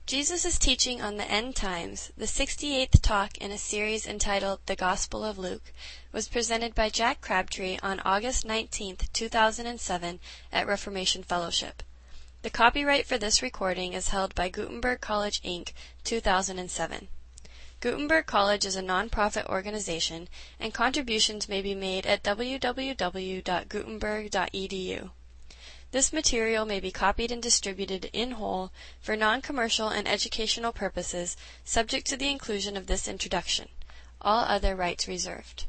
Jesus' teaching on the end times, the 68th talk in a series entitled The Gospel of Luke, was presented by Jack Crabtree on August 19, 2007 at Reformation Fellowship. The copyright for this recording is held by Gutenberg College, Inc., 2007. Gutenberg College is a non-profit organization, and contributions may be made at www.gutenberg.edu. This material may be copied and distributed in whole for non-commercial and educational purposes, subject to the inclusion of this introduction. All other rights reserved.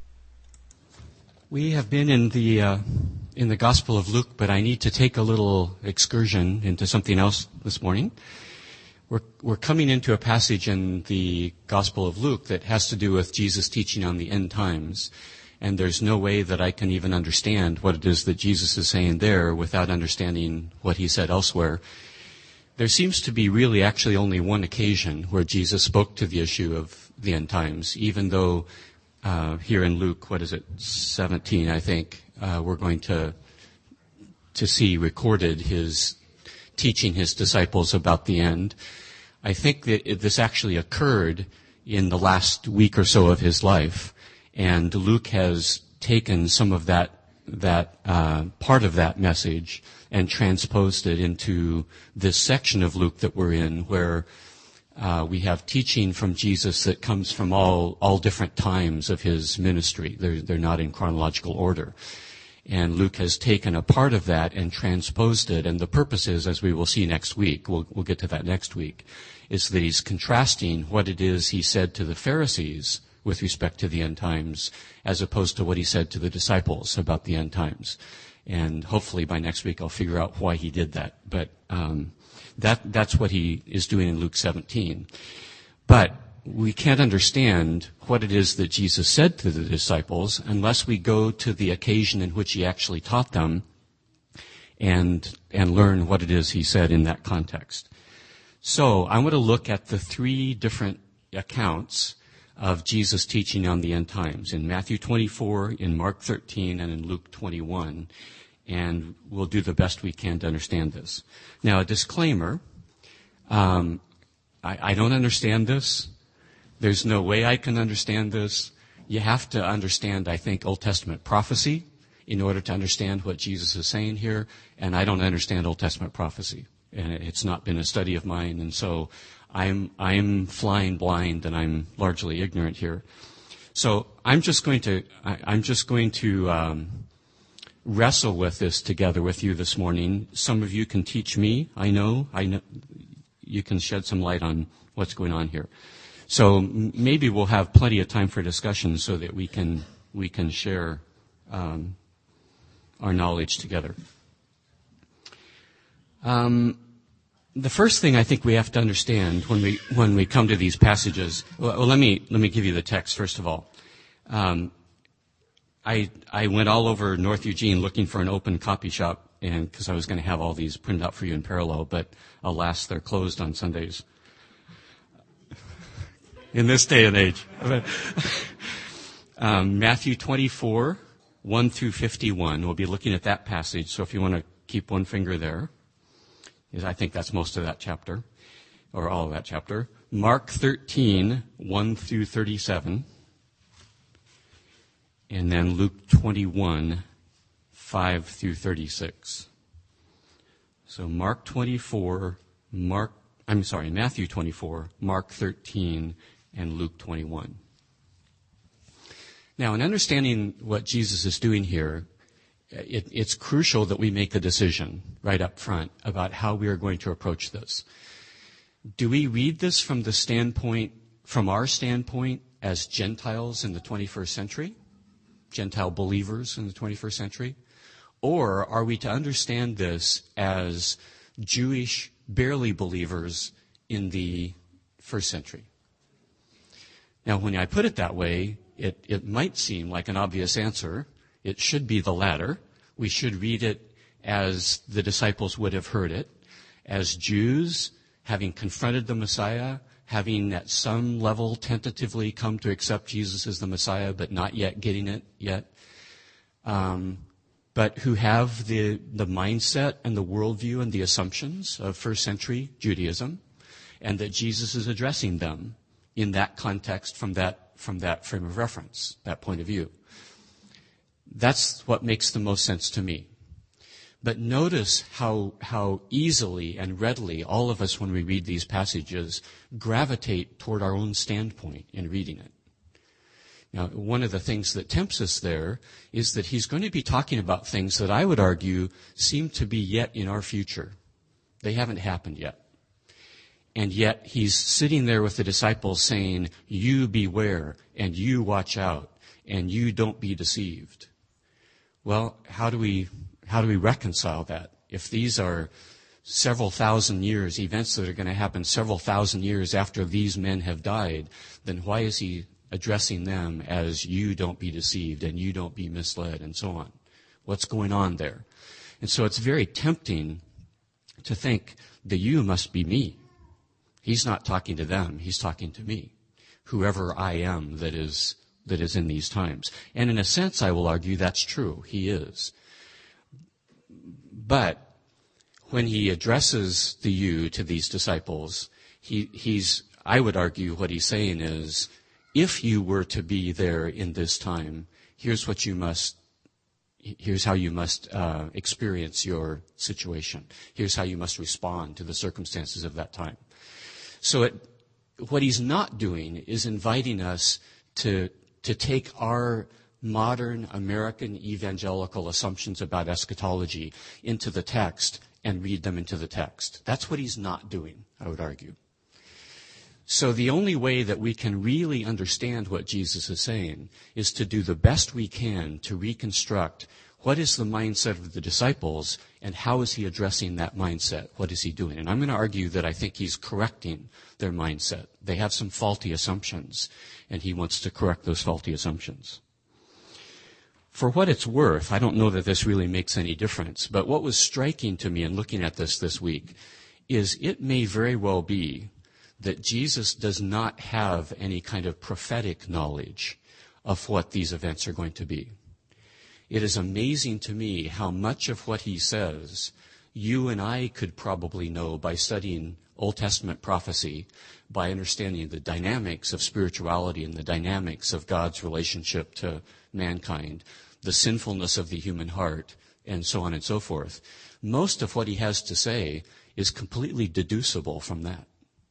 We have been in the Gospel of Luke, but I need to take a little excursion into something else this morning. We're coming into a passage in the Gospel of Luke that has to do with Jesus' teaching on the end times. And there's no way that I can even understand what it is that Jesus is saying there without understanding what he said elsewhere. There seems to be really actually only one occasion where Jesus spoke to the issue of the end times, even though here in Luke, 17, I think, we're going to see recorded his teaching his disciples about the end. I think that this actually occurred in the last week or so of his life. And Luke has taken some of that part of that message and transposed it into this section of Luke that we're in, where we have teaching from Jesus that comes from all different times of his ministry. They're not in chronological order. And Luke has taken a part of that and transposed it. And the purpose is, as we will see next week, we'll get to that next week, is that he's contrasting what it is he said to the Pharisees with respect to the end times, as opposed to what he said to the disciples about the end times. And hopefully by next week I'll figure out why he did that. But that's what he is doing in Luke 17. But we can't understand what it is that Jesus said to the disciples unless we go to the occasion in which he actually taught them and learn what it is he said in that context. So I want to look at the three different accounts of Jesus' teaching on the end times, in Matthew 24, in Mark 13, and in Luke 21. And we'll do the best we can to understand this. Now, a disclaimer, I don't understand this. There's no way I can understand this. You have to understand, I think, Old Testament prophecy in order to understand what Jesus is saying here. And I don't understand Old Testament prophecy. And it's not been a study of mine. And so I'm flying blind and I'm largely ignorant here. So I'm just going to wrestle with this together with you this morning. Some of you can teach me. I know you can shed some light on what's going on here. So maybe we'll have plenty of time for discussion so that we can share our knowledge together. The first thing I think we have to understand when we come to these passages. Well, let me give you the text first of all. I went all over North Eugene looking for an open copy shop, and because I was going to have all these printed out for you in parallel, but alas, they're closed on Sundays. In this day and age. Matthew 24, 1 through 51. We'll be looking at that passage, so if you want to keep one finger there. I think that's most of that chapter, or all of that chapter. Mark 13, 1 through 37. And then Luke 21, 5 through 36. So Matthew 24, Mark 13, and Luke 21. Now, in understanding what Jesus is doing here, it's crucial that we make a decision right up front about how we are going to approach this. Do we read this from our standpoint, as Gentiles in the 21st century? Gentile believers in the 21st century? Or are we to understand this as Jewish barely believers in the first century? Now, when I put it that way, it might seem like an obvious answer. It should be the latter. We should read it as the disciples would have heard it, as Jews having confronted the Messiah, having at some level tentatively come to accept Jesus as the Messiah, but not yet getting it yet, but who have the mindset and the worldview and the assumptions of first century Judaism, and that Jesus is addressing them in that context from that frame of reference, that point of view. That's what makes the most sense to me. But notice how easily and readily all of us, when we read these passages, gravitate toward our own standpoint in reading it. Now, one of the things that tempts us there is that he's going to be talking about things that I would argue seem to be yet in our future. They haven't happened yet. And yet he's sitting there with the disciples saying, you beware, and you watch out, and you don't be deceived. Well, how do we reconcile that? If these are several thousand years, events that are going to happen several thousand years after these men have died, then why is he addressing them as you don't be deceived and you don't be misled and so on? What's going on there? And so it's very tempting to think the you must be me. He's not talking to them, he's talking to me, whoever I am that is in these times. And in a sense, I will argue that's true. He is. But when he addresses the you to these disciples, I would argue what he's saying is, if you were to be there in this time, here's how you must experience your situation. Here's how you must respond to the circumstances of that time. So what he's not doing is inviting us to take our modern American evangelical assumptions about eschatology into the text and read them into the text. That's what he's not doing, I would argue. So the only way that we can really understand what Jesus is saying is to do the best we can to reconstruct what is the mindset of the disciples and how is he addressing that mindset? What is he doing? And I'm going to argue that I think he's correcting their mindset. They have some faulty assumptions, and he wants to correct those faulty assumptions. For what it's worth, I don't know that this really makes any difference, but what was striking to me in looking at this week is it may very well be that Jesus does not have any kind of prophetic knowledge of what these events are going to be. It is amazing to me how much of what he says you and I could probably know by studying Old Testament prophecy, by understanding the dynamics of spirituality and the dynamics of God's relationship to mankind, the sinfulness of the human heart, and so on and so forth. Most of what he has to say is completely deducible from that.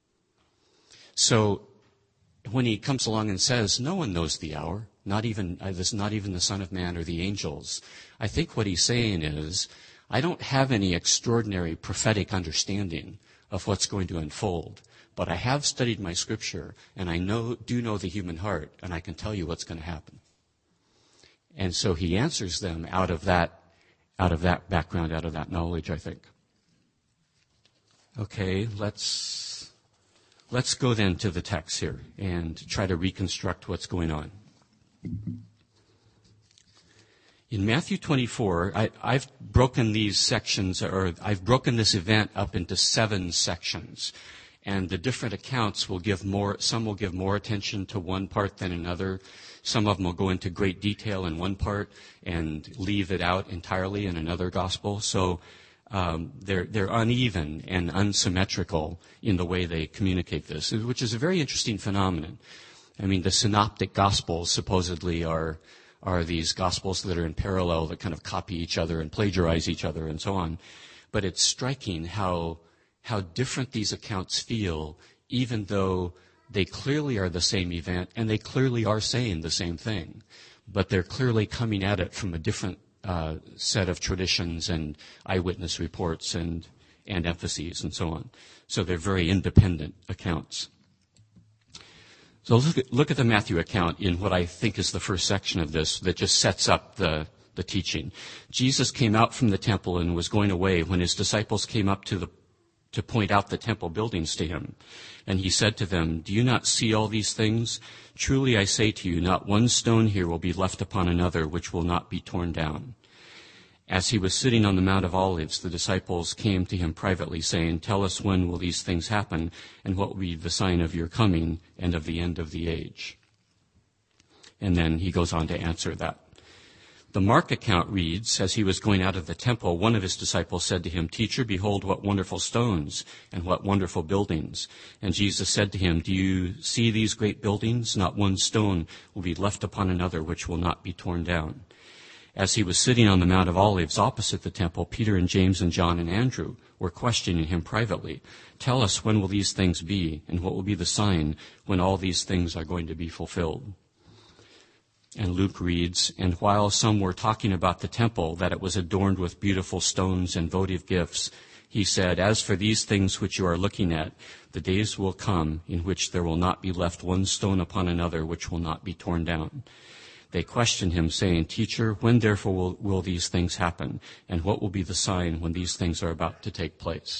So when he comes along and says, no one knows the hour, not even the Son of Man or the angels, I think what he's saying is, I don't have any extraordinary prophetic understanding of what's going to unfold, but I have studied my scripture, and I do know the human heart, and I can tell you what's going to happen. And so he answers them out of that background, out of that knowledge, I think. Okay, let's go then to the text here and try to reconstruct what's going on. In Matthew 24, I've broken these sections, or I've broken this event up into 7 sections. And the different accounts will give more, some will give more attention to one part than another. Some of them will go into great detail in one part and leave it out entirely in another gospel. So they're uneven and unsymmetrical in the way they communicate this, which is a very interesting phenomenon. I mean, the synoptic gospels supposedly are these gospels that are in parallel, that kind of copy each other and plagiarize each other and so on. But it's striking how different these accounts feel, even though they clearly are the same event and they clearly are saying the same thing. But they're clearly coming at it from a different set of traditions and eyewitness reports and emphases and so on. So they're very independent accounts. So look at the Matthew account in what I think is the first section of this that just sets up the teaching. Jesus came out from the temple and was going away when his disciples came up to point out the temple buildings to him. And he said to them, "Do you not see all these things? Truly I say to you, not one stone here will be left upon another which will not be torn down." As he was sitting on the Mount of Olives, the disciples came to him privately, saying, "Tell us, when will these things happen, and what will be the sign of your coming and of the end of the age?" And then he goes on to answer that. The Mark account reads, as he was going out of the temple, one of his disciples said to him, "Teacher, behold what wonderful stones and what wonderful buildings." And Jesus said to him, "Do you see these great buildings? Not one stone will be left upon another which will not be torn down." As he was sitting on the Mount of Olives opposite the temple, Peter and James and John and Andrew were questioning him privately. "Tell us, when will these things be, and what will be the sign when all these things are going to be fulfilled?" And Luke reads, "And while some were talking about the temple, that it was adorned with beautiful stones and votive gifts, he said, 'As for these things which you are looking at, the days will come in which there will not be left one stone upon another which will not be torn down.' They questioned him, saying, 'Teacher, when therefore will these things happen? And what will be the sign when these things are about to take place?'"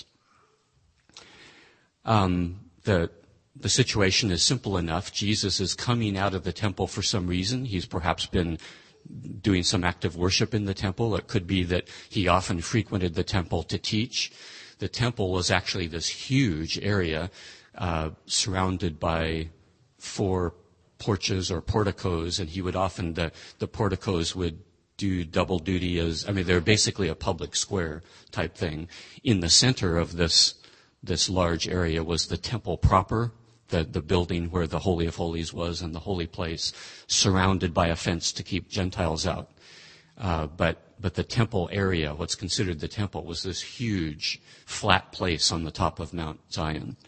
The situation is simple enough. Jesus is coming out of the temple for some reason. He's perhaps been doing some active worship in the temple. It could be that he often frequented the temple to teach. The temple was actually this huge area surrounded by 4 porches or porticos, and he would often, the porticos would do double duty they're basically a public square type thing. In the center of this large area was the temple proper, the building where the Holy of Holies was and the holy place, surrounded by a fence to keep Gentiles out. But the temple area, what's considered the temple, was this huge flat place on the top of Mount Zion.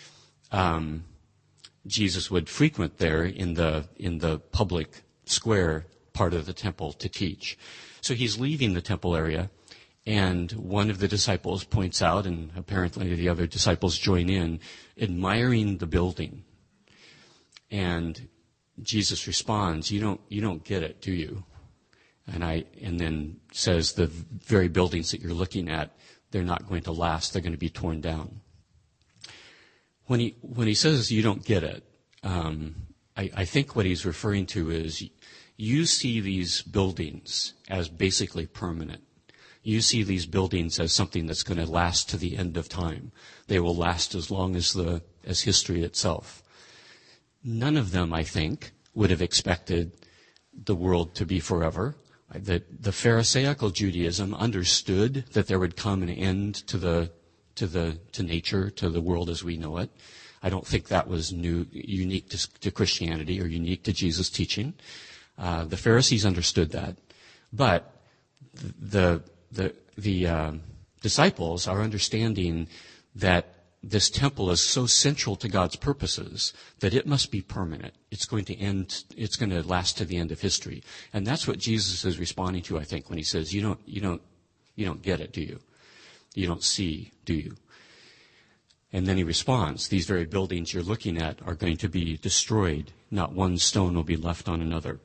Jesus would frequent there in the public square part of the temple to teach. So he's leaving the temple area, and one of the disciples points out, and apparently the other disciples join in, admiring the building. And Jesus responds, "You don't get it, do you?" And then says, "The very buildings that you're looking at, they're not going to last. They're going to be torn down." When he says you don't get it, I think what he's referring to is you see these buildings as basically permanent. You see these buildings as something that's going to last to the end of time. They will last as long as history itself. None of them, I think, would have expected the world to be forever. The Pharisaical Judaism understood that there would come an end to nature, to the world as we know it. I don't think that was unique to Christianity or unique to Jesus' teaching. The Pharisees understood that, but the disciples are understanding that this temple is so central to God's purposes that it must be permanent. It's going to end. It's going to last to the end of history, and that's what Jesus is responding to, I think, when he says, "You don't get it, do you? You don't see, do you?" And then he responds, "These very buildings you're looking at are going to be destroyed. Not one stone will be left on another."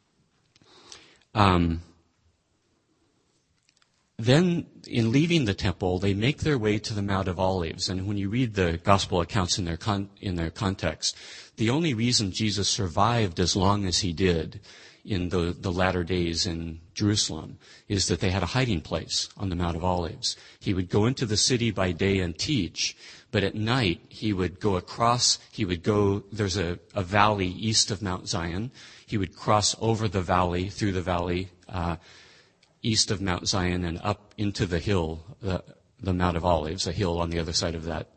Then, in leaving the temple, they make their way to the Mount of Olives. And when you read the gospel accounts in their context, the only reason Jesus survived as long as he did in the latter days in Jerusalem is that they had a hiding place on the Mount of Olives. He would go into the city by day and teach, but at night he would go across, there's a valley east of Mount Zion. He would cross over the valley, through the valley, east of Mount Zion and up into the hill, the Mount of Olives, a hill on the other side of that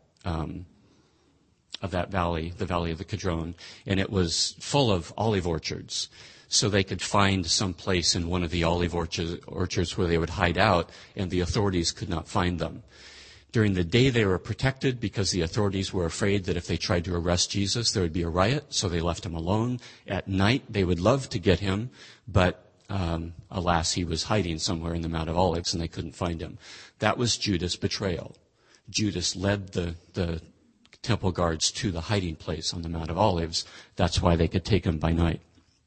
valley, the Valley of the Kidron, and it was full of olive orchards. So they could find some place in one of the olive orchards where they would hide out, and the authorities could not find them. During the day they were protected because the authorities were afraid that if they tried to arrest Jesus, there would be a riot, so they left him alone. At night they would love to get him, but alas, he was hiding somewhere in the Mount of Olives and they couldn't find him. That was Judas' betrayal. Judas led the temple guards to the hiding place on the Mount of Olives. That's why they could take him by night.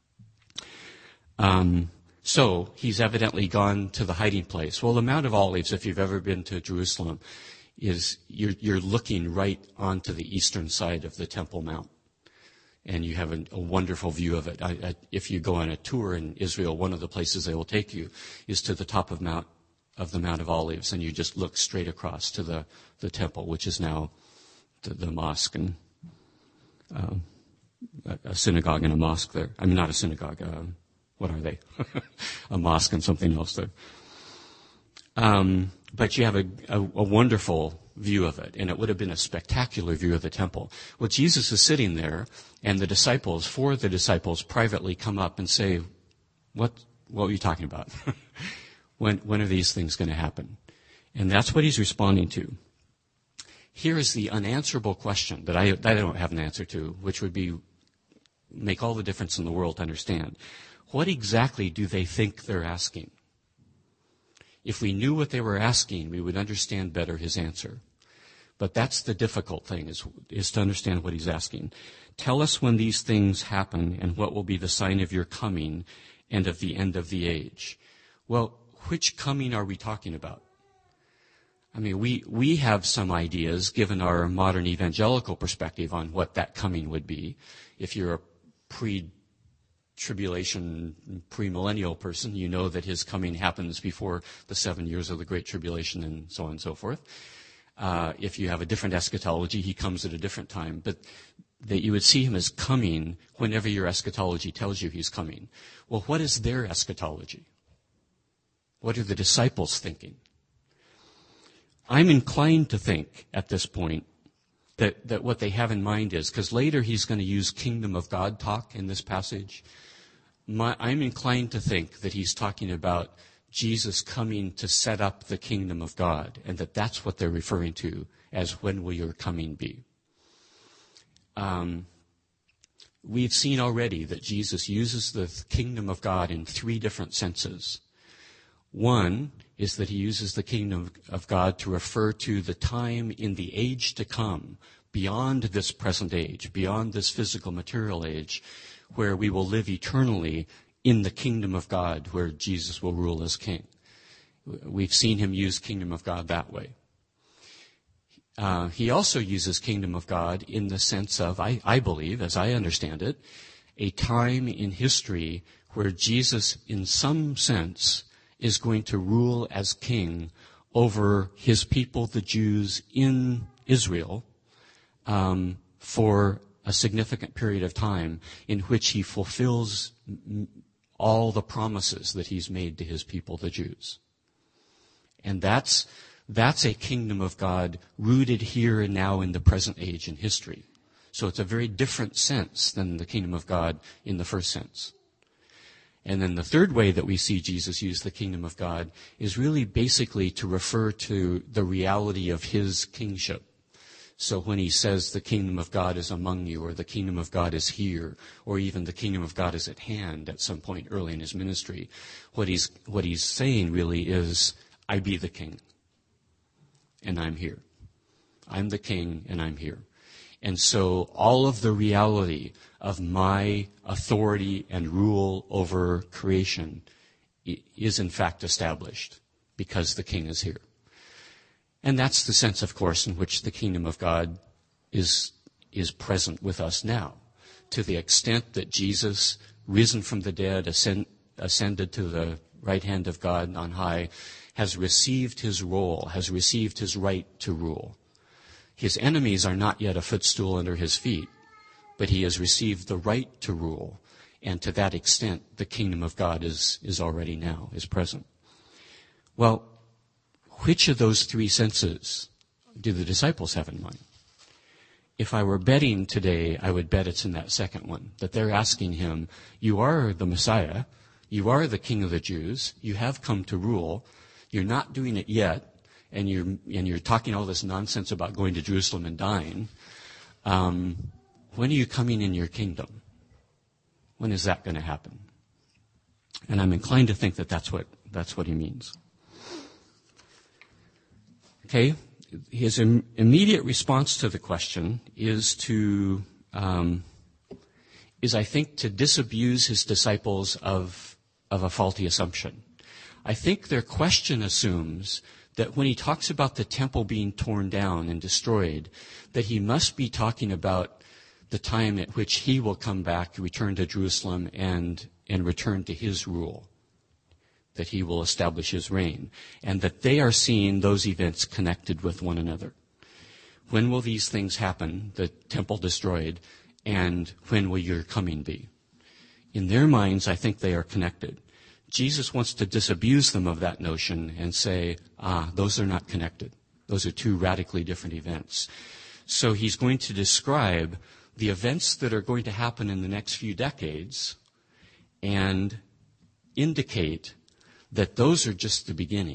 So he's evidently gone to the hiding place. Well, the Mount of Olives, if you've ever been to Jerusalem, is you're looking right onto the eastern side of the Temple Mount. And you have a wonderful view of it. If you go on a tour in Israel, one of the places they will take you is to the top of the Mount of Olives, and you just look straight across to the temple, which is now the mosque and a synagogue and a mosque there. I mean, not a synagogue, what are they? A mosque and something else there. But you have a wonderful view of it, and it would have been a spectacular view of the temple. Well, Jesus is sitting there, and four of the disciples privately come up and say, what were you talking about? When are these things going to happen? And that's what he's responding to. Here is the unanswerable question that I don't have an answer to, which would be make all the difference in the world to understand. What exactly do they think they're asking? If we knew what they were asking, we would understand better his answer. But that's the difficult thing, is to understand what he's asking. Tell us when these things happen and what will be the sign of your coming and of the end of the age. Well, which coming are we talking about? I mean, we have some ideas, given our modern evangelical perspective, on what that coming would be. If you're a pre-tribulation, premillennial person, you know that his coming happens before the 7 years of the Great Tribulation and so on and so forth. If you have a different eschatology, he comes at a different time. But that you would see him as coming whenever your eschatology tells you he's coming. Well, what is their eschatology? What are the disciples thinking? I'm inclined to think at this point that what they have in mind is, because later he's going to use kingdom of God talk in this passage. I'm inclined to think that he's talking about Jesus coming to set up the kingdom of God, and that's what they're referring to as when will your coming be. We've seen already that Jesus uses the kingdom of God in three different senses. One is that he uses the kingdom of God to refer to the time in the age to come, beyond this present age, beyond this physical material age, where we will live eternally in the kingdom of God, where Jesus will rule as king. We've seen him use kingdom of God that way. He also uses kingdom of God in the sense of, I believe, as I understand it, a time in history where Jesus, in some sense, is going to rule as king over his people, the Jews in Israel, for a significant period of time in which he fulfills all the promises that he's made to his people, the Jews. And that's a kingdom of God rooted here and now in the present age in history. So it's a very different sense than the kingdom of God in the first sense. And then the third way that we see Jesus use the kingdom of God is really basically to refer to the reality of his kingship. So when he says the kingdom of God is among you, or the kingdom of God is here, or even the kingdom of God is at hand at some point early in his ministry, what he's saying really is, I be the king, and I'm here. I'm the king, and I'm here. And so all of the reality of my authority and rule over creation is in fact established because the king is here. And that's the sense, of course, in which the kingdom of God is present with us now. To the extent that Jesus, risen from the dead, ascended to the right hand of God on high, has received his role, has received his right to rule. His enemies are not yet a footstool under his feet, but he has received the right to rule. And to that extent, the kingdom of God is already now, is present. Well, which of those three senses do the disciples have in mind? If I were betting today, I would bet it's in that second one, that they're asking him, you are the Messiah, you are the King of the Jews, you have come to rule, you're not doing it yet, and you're talking all this nonsense about going to Jerusalem and dying. When are you coming in your kingdom? When is that going to happen? And I'm inclined to think that that's what he means. Okay, his immediate response to the question is I think, to disabuse his disciples of a faulty assumption. I think their question assumes that when he talks about the temple being torn down and destroyed, that he must be talking about the time at which he will come back, return to Jerusalem, and return to his rule, that he will establish his reign, and that they are seeing those events connected with one another. When will these things happen, the temple destroyed, and when will your coming be? In their minds, I think they are connected. Jesus wants to disabuse them of that notion and say, those are not connected. Those are two radically different events. So he's going to describe the events that are going to happen in the next few decades and indicate that those are just the beginning.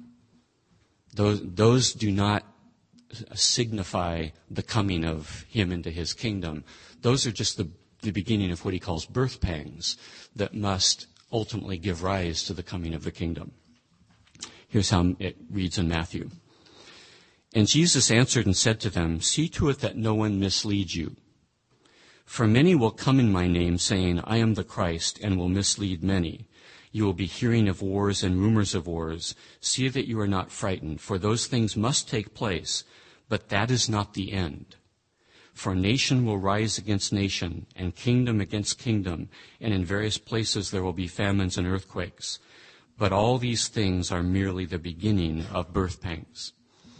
Those do not signify the coming of him into his kingdom. Those are just the beginning of what he calls birth pangs that must ultimately give rise to the coming of the kingdom. Here's how it reads in Matthew. And Jesus answered and said to them, see to it that no one misleads you. For many will come in my name, saying, I am the Christ, and will mislead many. You will be hearing of wars and rumors of wars. See that you are not frightened, for those things must take place, but that is not the end. For nation will rise against nation, and kingdom against kingdom, and in various places there will be famines and earthquakes. But all these things are merely the beginning of birth pangs.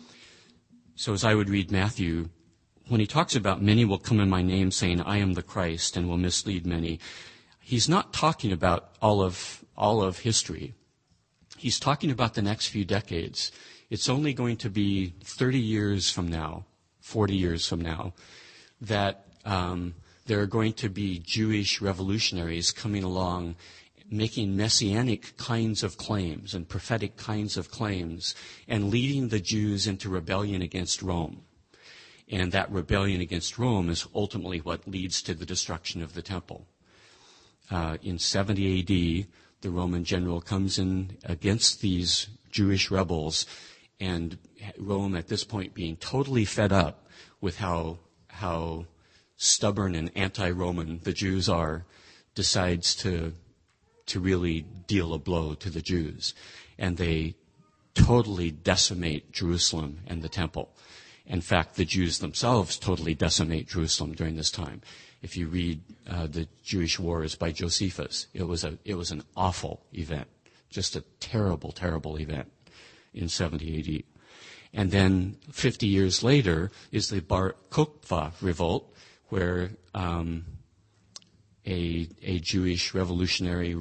So as I would read Matthew, when he talks about many will come in my name saying, I am the Christ, and will mislead many, he's not talking about all of history. He's talking about the next few decades. It's only going to be 30 years from now, 40 years from now, that there are going to be Jewish revolutionaries coming along making messianic kinds of claims and prophetic kinds of claims and leading the Jews into rebellion against Rome. And that rebellion against Rome is ultimately what leads to the destruction of the temple. In 70 A.D., the Roman general comes in against these Jewish rebels, and Rome at this point being totally fed up with how stubborn and anti-Roman the Jews are, decides to really deal a blow to the Jews. And they totally decimate Jerusalem and the temple. In fact, the Jews themselves totally decimate Jerusalem during this time. If you read the Jewish Wars by Josephus, it was an awful event, just a terrible, terrible event in 70 A.D. And then 50 years later is the Bar Kokhba revolt, where a Jewish revolutionary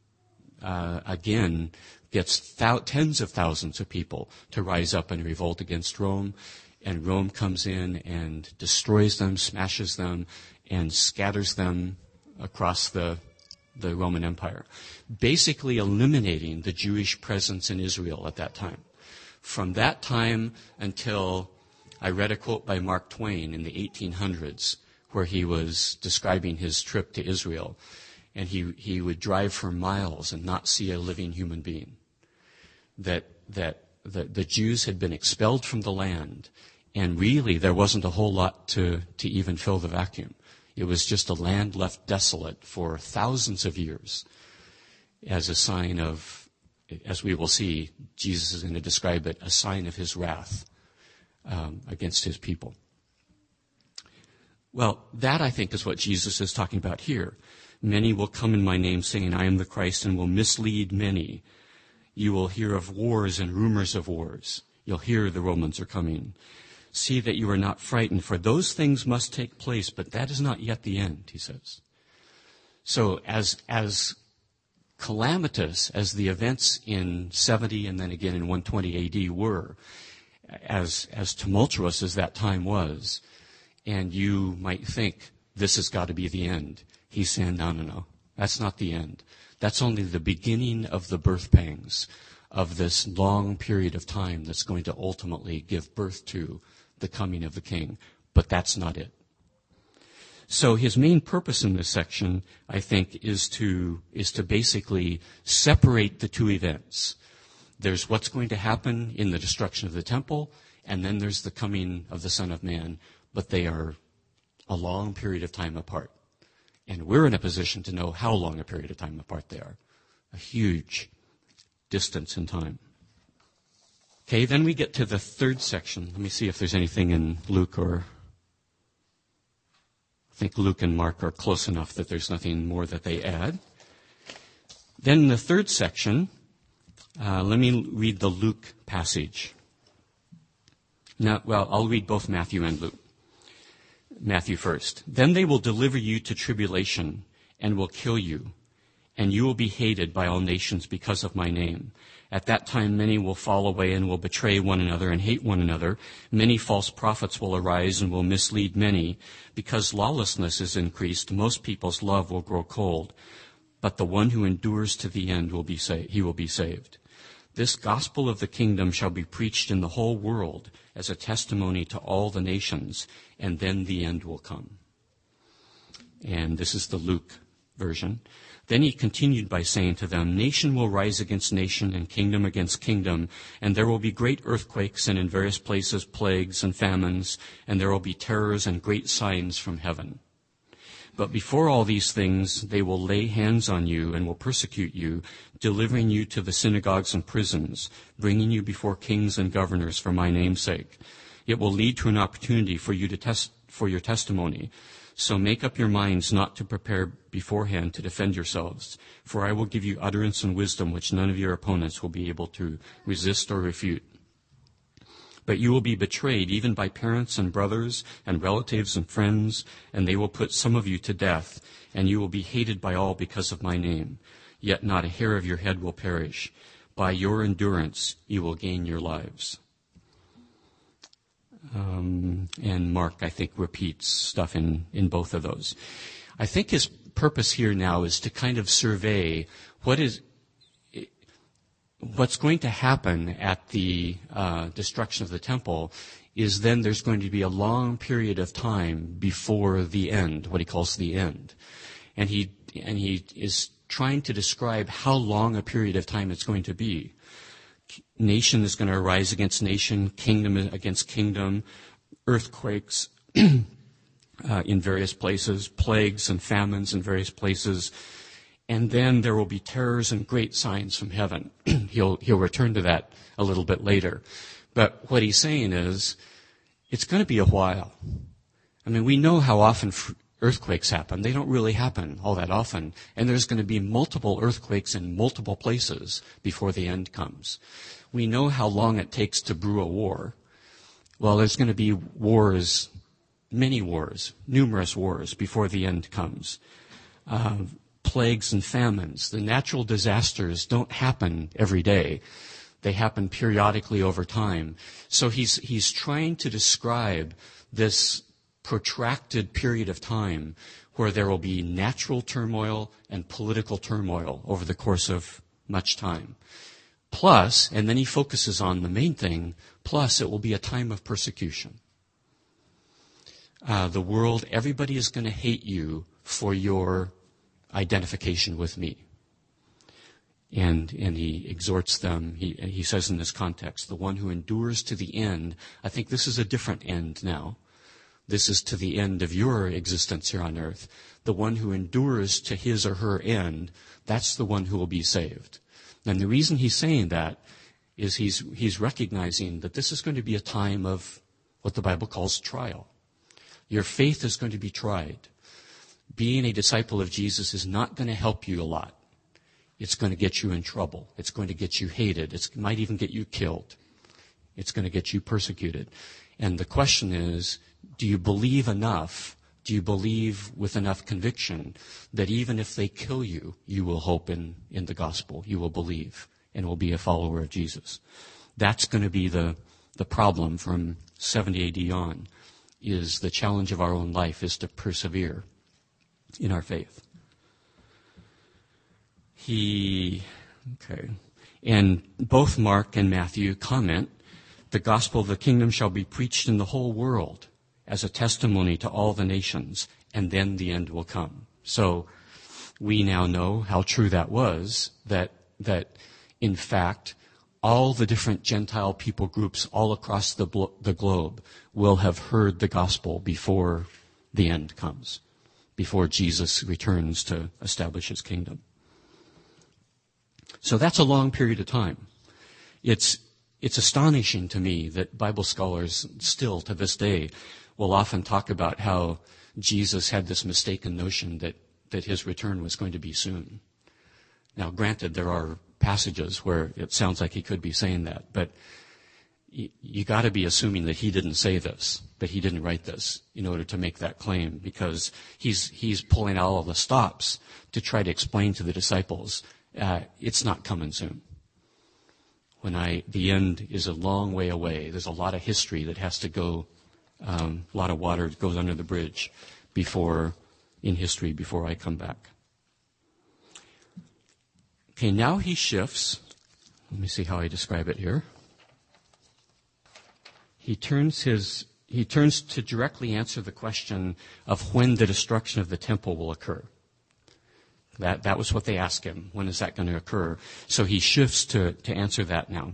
again gets tens of thousands of people to rise up and revolt against Rome. And Rome comes in and destroys them, smashes them, and scatters them across the Roman Empire, basically eliminating the Jewish presence in Israel at that time. From that time until I read a quote by Mark Twain in the 1800s where he was describing his trip to Israel, and he would drive for miles and not see a living human being. That the Jews had been expelled from the land, and really there wasn't a whole lot to even fill the vacuum. It was just a land left desolate for thousands of years as a sign of, as we will see, Jesus is going to describe it, a sign of his wrath against his people. Well, that I think is what Jesus is talking about here. Many will come in my name saying, I am the Christ, and will mislead many. You will hear of wars and rumors of wars. You'll hear the Romans are coming. See that you are not frightened, for those things must take place, but that is not yet the end, he says. So as calamitous as the events in 70 and then again in 120 A.D. were, as tumultuous as that time was, and you might think this has got to be the end, he's saying, no, that's not the end. That's only the beginning of the birth pangs of this long period of time that's going to ultimately give birth to the coming of the king. But that's not it. So his main purpose in this section, I think, is to basically separate the two events. There's what's going to happen in the destruction of the temple, and then there's the coming of the Son of Man, but they are a long period of time apart. And we're in a position to know how long a period of time apart they are. A huge distance in time. Okay, then we get to the third section. Let me see if there's anything in Luke I think Luke and Mark are close enough that there's nothing more that they add. Then in the third section, let me read the Luke passage. I'll read both Matthew and Luke. Matthew first. Then they will deliver you to tribulation and will kill you, and you will be hated by all nations because of my name. At that time many will fall away and will betray one another and hate one another. Many false prophets will arise and will mislead many. Because lawlessness is increased, most people's love will grow cold. But the one who endures to the end will be saved. This gospel of the kingdom shall be preached in the whole world as a testimony to all the nations, and then the end will come. And this is the Luke version. Then he continued by saying to them, nation will rise against nation and kingdom against kingdom, and there will be great earthquakes and in various places plagues and famines, and there will be terrors and great signs from heaven. But before all these things, they will lay hands on you and will persecute you, delivering you to the synagogues and prisons, bringing you before kings and governors for my name's sake. It will lead to an opportunity for you for your testimony. So make up your minds not to prepare beforehand to defend yourselves, for I will give you utterance and wisdom which none of your opponents will be able to resist or refute. But you will be betrayed even by parents and brothers and relatives and friends, and they will put some of you to death, and you will be hated by all because of my name. Yet not a hair of your head will perish. By your endurance you will gain your lives. And Mark, I think, repeats stuff in both of those. I think his purpose here now is to kind of survey what's going to happen at the destruction of the temple is then there's going to be a long period of time before the end, what he calls the end. And he is trying to describe how long a period of time it's going to be. Nation is going to arise against nation, kingdom against kingdom, earthquakes in various places, plagues and famines in various places, and then there will be terrors and great signs from heaven. He'll return to that a little bit later. But what he's saying is, it's going to be a while. I mean, we know how often earthquakes happen. They don't really happen all that often. And there's going to be multiple earthquakes in multiple places before the end comes. We know how long it takes to brew a war. Well, there's going to be wars, many wars, numerous wars before the end comes. Plagues and famines. The natural disasters don't happen every day. They happen periodically over time. So he's trying to describe this protracted period of time where there will be natural turmoil and political turmoil over the course of much time. Plus, and then he focuses on the main thing, plus it will be a time of persecution. The world, everybody is going to hate you for your identification with me. And he exhorts them, he says in this context, the one who endures to the end. I think this is a different end now. This is to the end of your existence here on earth. The one who endures to his or her end, that's the one who will be saved. And the reason he's saying that is he's recognizing that this is going to be a time of what the Bible calls trial. Your faith is going to be tried. Being a disciple of Jesus is not going to help you a lot. It's going to get you in trouble. It's going to get you hated. It might even get you killed. It's going to get you persecuted. And the question is, do you believe enough? Do you believe with enough conviction that even if they kill you, you will hope in the gospel? You will believe and will be a follower of Jesus. That's going to be the problem from 70 AD on, is the challenge of our own life is to persevere in our faith. And both Mark and Matthew comment, the gospel of the kingdom shall be preached in the whole world as a testimony to all the nations, and then the end will come. So we now know how true that was, that in fact, all the different Gentile people groups all across the globe will have heard the gospel before the end comes, before Jesus returns to establish his kingdom. So that's a long period of time. It's astonishing to me that Bible scholars still to this day will often talk about how Jesus had this mistaken notion that his return was going to be soon. Now, granted, there are passages where it sounds like he could be saying that, but you got to be assuming that he didn't say this, that he didn't write this in order to make that claim, because he's pulling out all the stops to try to explain to the disciples, it's not coming soon. The end is a long way away. There's a lot of history that has to go, a lot of water goes under the bridge before I come back. Okay, now he shifts. Let me see how I describe it here. He turns to directly answer the question of when the destruction of the temple will occur. That was what they asked him. When is that going to occur? So he shifts to answer that now.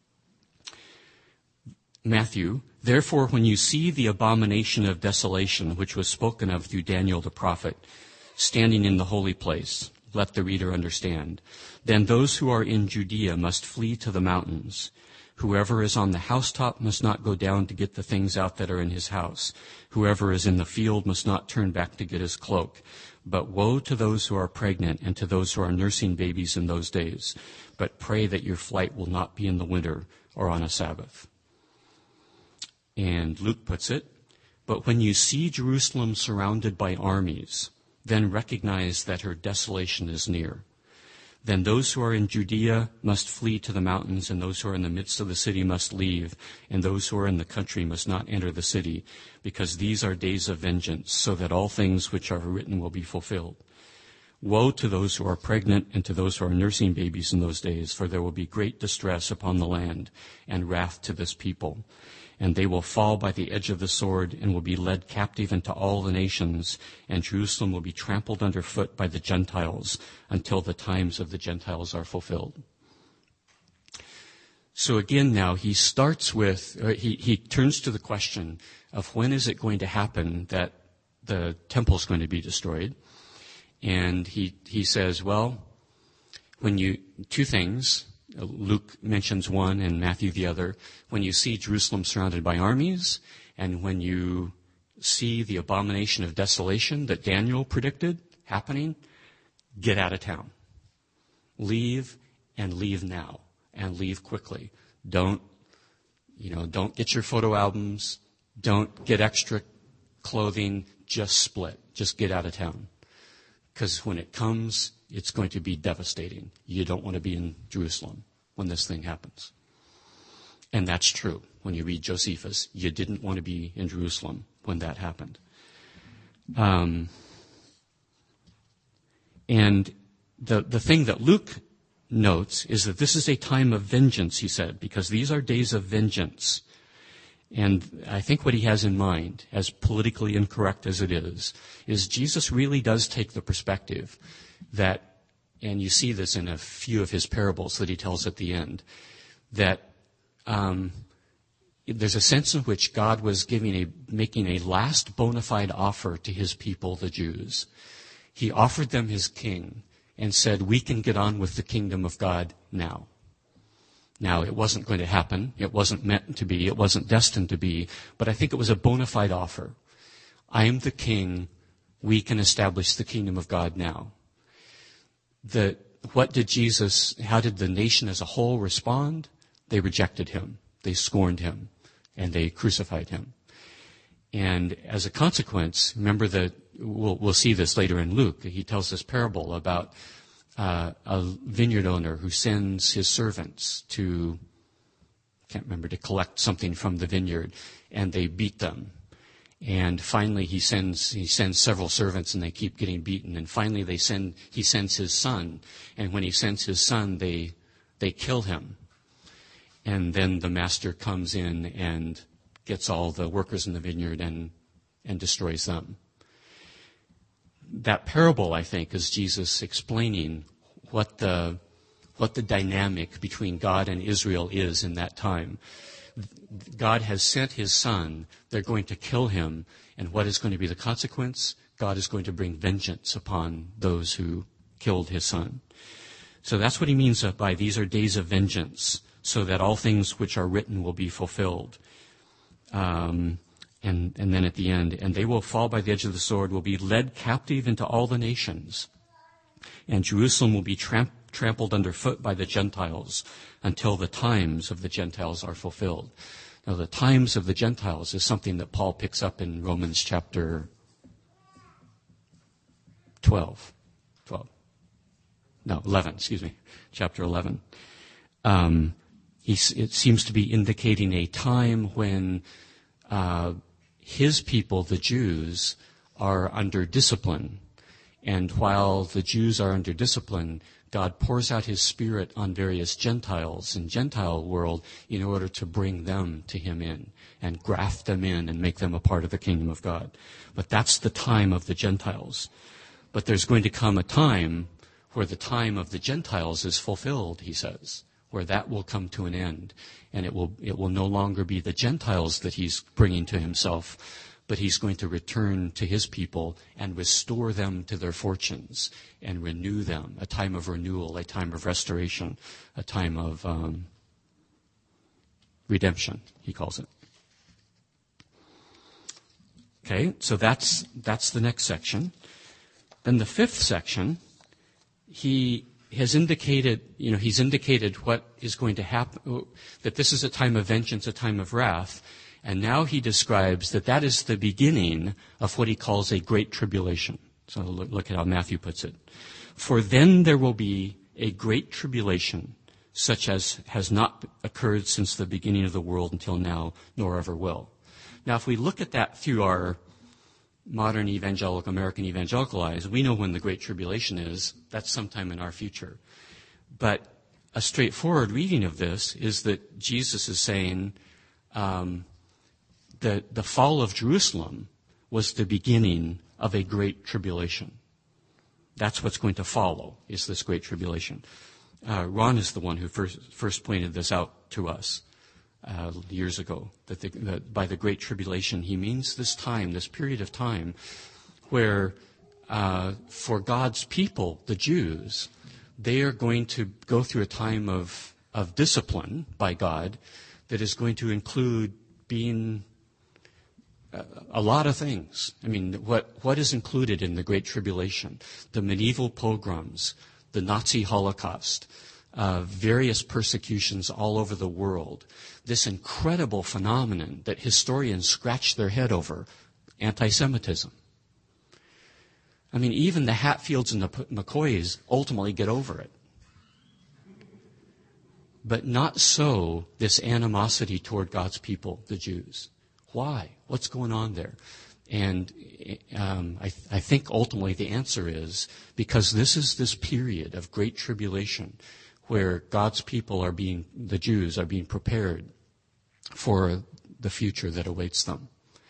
Matthew, therefore, when you see the abomination of desolation, which was spoken of through Daniel the prophet, standing in the holy place, let the reader understand. Then those who are in Judea must flee to the mountains. Whoever is on the housetop must not go down to get the things out that are in his house. Whoever is in the field must not turn back to get his cloak. But woe to those who are pregnant and to those who are nursing babies in those days. But pray that your flight will not be in the winter or on a Sabbath. And Luke puts it, but when you see Jerusalem surrounded by armies, then recognize that her desolation is near. Then those who are in Judea must flee to the mountains, and those who are in the midst of the city must leave, and those who are in the country must not enter the city, because these are days of vengeance, so that all things which are written will be fulfilled. Woe to those who are pregnant and to those who are nursing babies in those days, for there will be great distress upon the land, and wrath to this people. And they will fall by the edge of the sword and will be led captive into all the nations, and Jerusalem will be trampled underfoot by the Gentiles until the times of the Gentiles are fulfilled. So again now he starts with, he turns to the question of when is it going to happen that the temple is going to be destroyed. And he says, well, two things. Luke mentions one and Matthew the other. When you see Jerusalem surrounded by armies, and when you see the abomination of desolation that Daniel predicted happening, get out of town. Leave, and leave now, and leave quickly. Don't get your photo albums. Don't get extra clothing. Just split. Just get out of town. Because when it comes, it's going to be devastating. You don't want to be in Jerusalem when this thing happens. And that's true. When you read Josephus, you didn't want to be in Jerusalem when that happened. And the thing that Luke notes is that this is a time of vengeance, he said, because these are days of vengeance. And I think what he has in mind, as politically incorrect as it is Jesus really does take the perspective that, and you see this in a few of his parables that he tells at the end, that there's a sense in which God was making a last bona fide offer to his people, the Jews. He offered them his king and said, we can get on with the kingdom of God now. Now, it wasn't going to happen. It wasn't meant to be. It wasn't destined to be. But I think it was a bona fide offer. I am the king. We can establish the kingdom of God now. How did the nation as a whole respond? They rejected him. They scorned him. And they crucified him. And as a consequence, remember that we'll see this later in Luke. He tells this parable about a vineyard owner who sends his servants to collect something from the vineyard, and they beat them. And finally he sends several servants, and they keep getting beaten. And finally he sends his son. And when he sends his son, they kill him. And then the master comes in and gets all the workers in the vineyard and destroys them. That parable, I think, is Jesus explaining what the dynamic between God and Israel is in that time. God has sent his son. They're going to kill him. And what is going to be the consequence? God is going to bring vengeance upon those who killed his son. So that's what he means by these are days of vengeance, so that all things which are written will be fulfilled. And then at the end, and they will fall by the edge of the sword, will be led captive into all the nations. And Jerusalem will be trampled underfoot by the Gentiles until the times of the Gentiles are fulfilled. Now, the times of the Gentiles is something that Paul picks up in Romans chapter 11, chapter 11. It seems to be indicating a time when his people, the Jews, are under discipline. And while the Jews are under discipline, God pours out his Spirit on various Gentiles in Gentile world in order to bring them to him in and graft them in and make them a part of the kingdom of God. But that's the time of the Gentiles. But there's going to come a time where the time of the Gentiles is fulfilled, he says, where that will come to an end. And it will no longer be the Gentiles that he's bringing to himself, but he's going to return to his people and restore them to their fortunes and renew them, a time of renewal, a time of restoration, a time of redemption, he calls it. Okay, so that's the next section. Then the fifth section, he has indicated, he's indicated what is going to happen, that this is a time of vengeance, a time of wrath. And now he describes that is the beginning of what he calls a great tribulation. So look at how Matthew puts it. For then there will be a great tribulation, such as has not occurred since the beginning of the world until now, nor ever will. Now, if we look at that through our modern American evangelical eyes, we know when the great tribulation is. That's sometime in our future. But a straightforward reading of this is that Jesus is saying, the fall of Jerusalem was the beginning of a great tribulation. That's what's going to follow, is this great tribulation. Ron is the one who first pointed this out to us years ago, that by the great tribulation he means this period of time where for God's people, the Jews, they are going to go through a time of discipline by God that is going to include being a lot of things. I mean, what is included in the Great Tribulation? The medieval pogroms, the Nazi Holocaust, various persecutions all over the world. This incredible phenomenon that historians scratch their head over, anti-Semitism. I mean, even the Hatfields and the McCoys ultimately get over it. But not so this animosity toward God's people, the Jews. Why? What's going on there? And I think ultimately the answer is because this is this period of great tribulation where God's people the Jews are being prepared for the future that awaits them.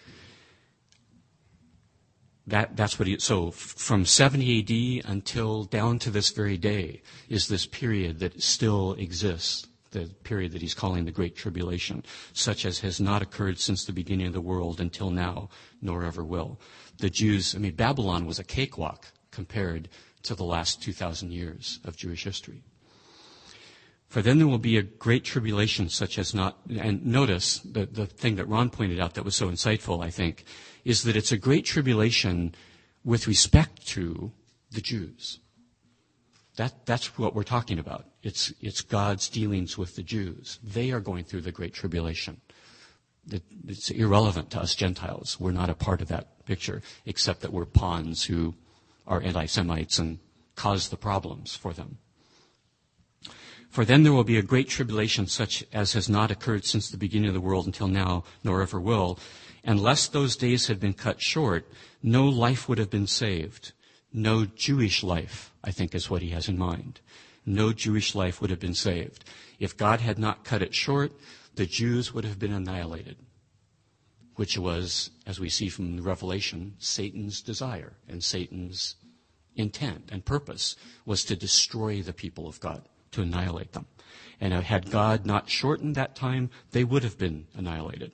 That's what so from 70 AD until down to this very day is this period that still exists. The period that he's calling the Great Tribulation, such as has not occurred since the beginning of the world until now, nor ever will. The Jews, Babylon was a cakewalk compared to the last 2,000 years of Jewish history. For then there will be a great tribulation such as not, and notice the thing that Ron pointed out that was so insightful, I think, is that it's a great tribulation with respect to the Jews. That's what we're talking about. It's God's dealings with the Jews. They are going through the Great Tribulation. It's irrelevant to us Gentiles. We're not a part of that picture, except that we're pawns who are anti-Semites and cause the problems for them. For then there will be a great tribulation such as has not occurred since the beginning of the world until now, nor ever will. Unless those days had been cut short, no life would have been saved. No Jewish life, I think, is what he has in mind. No Jewish life would have been saved. If God had not cut it short, the Jews would have been annihilated, which was, as we see from the Revelation, Satan's desire and Satan's intent and purpose was to destroy the people of God, to annihilate them. And had God not shortened that time, they would have been annihilated.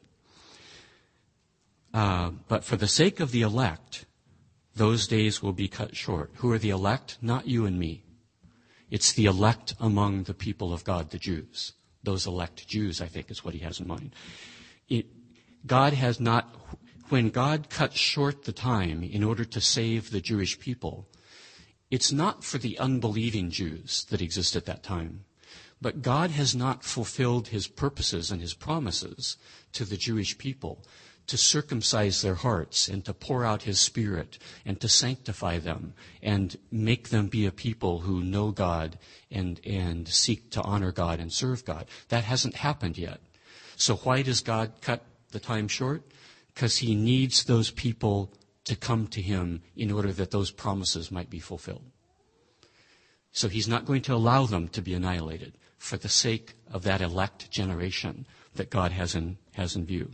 But for the sake of the elect, those days will be cut short. Who are the elect? Not you and me. It's the elect among the people of God, the Jews. Those elect Jews, I think, is what he has in mind. When God cut short the time in order to save the Jewish people, it's not for the unbelieving Jews that exist at that time, But God has not fulfilled his purposes and his promises to the Jewish people to circumcise their hearts and to pour out his Spirit and to sanctify them and make them be a people who know God and seek to honor God and serve God. That hasn't happened yet. So why does God cut the time short? Because he needs those people to come to him in order that those promises might be fulfilled. So he's not going to allow them to be annihilated for the sake of that elect generation that God has in view.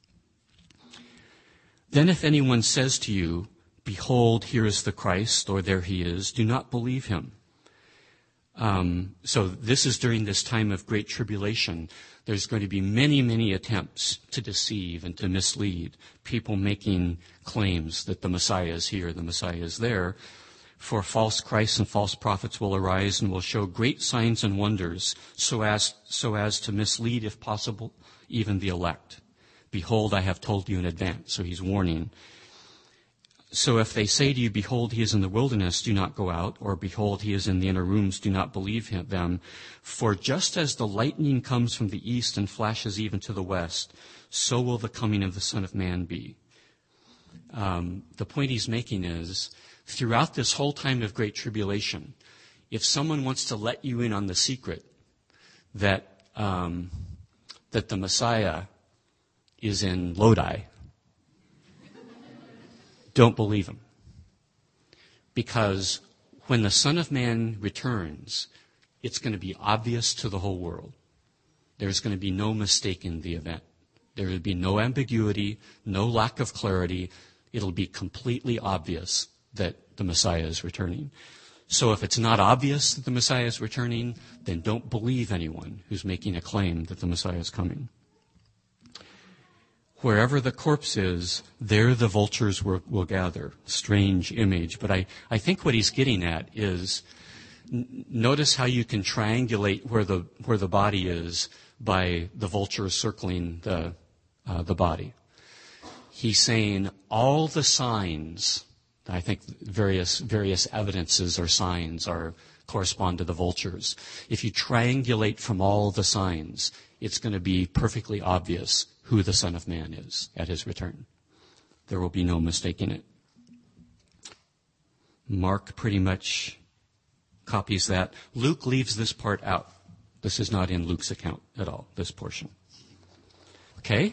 Then if anyone says to you, behold, here is the Christ, or there he is, do not believe him. So this is during this time of great tribulation. There's going to be many, many attempts to deceive and to mislead, people making claims that the Messiah is here, the Messiah is there. For false Christs and false prophets will arise and will show great signs and wonders so as to mislead, if possible, even the elect. Behold, I have told you in advance. So he's warning. So if they say to you, behold, he is in the wilderness, do not go out, or behold, he is in the inner rooms, do not believe them. For just as the lightning comes from the east and flashes even to the west, so will the coming of the Son of Man be. The point he's making is, throughout this whole time of great tribulation, if someone wants to let you in on the secret that the Messiah is in Lodi, don't believe him. Because when the Son of Man returns, it's going to be obvious to the whole world. There's going to be no mistaking the event. There will be no ambiguity, no lack of clarity. It'll be completely obvious that the Messiah is returning. So if it's not obvious that the Messiah is returning, then don't believe anyone who's making a claim that the Messiah is coming. Wherever the corpse is, there the vultures will gather. Strange image. But I think what he's getting at is, notice how you can triangulate where the body is by the vultures circling the body. He's saying all the signs, I think various evidences or signs correspond to the vultures. If you triangulate from all the signs, it's going to be perfectly obvious who the Son of Man is at his return. There will be no mistaking it. Mark pretty much copies that. Luke leaves this part out. This is not in Luke's account at all, this portion. Okay?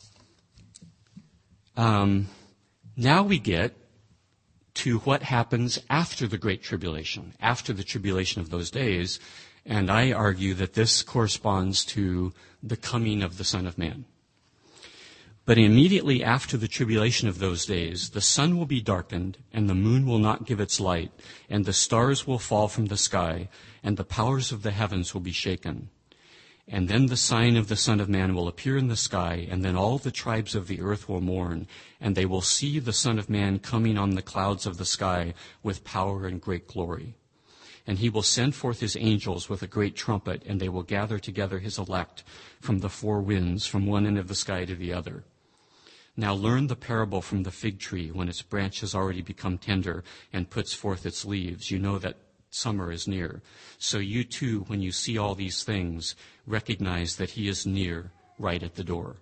Now we get to what happens after the Great Tribulation, after the tribulation of those days, and I argue that this corresponds to the coming of the Son of Man. But immediately after the tribulation of those days, the sun will be darkened, and the moon will not give its light, and the stars will fall from the sky, and the powers of the heavens will be shaken. And then the sign of the Son of Man will appear in the sky, and then all the tribes of the earth will mourn, and they will see the Son of Man coming on the clouds of the sky with power and great glory. And he will send forth his angels with a great trumpet, and they will gather together his elect from the four winds, from one end of the sky to the other. Now learn the parable from the fig tree. When its branch has already become tender and puts forth its leaves, you know that summer is near. So you too, when you see all these things, recognize that he is near, right at the door.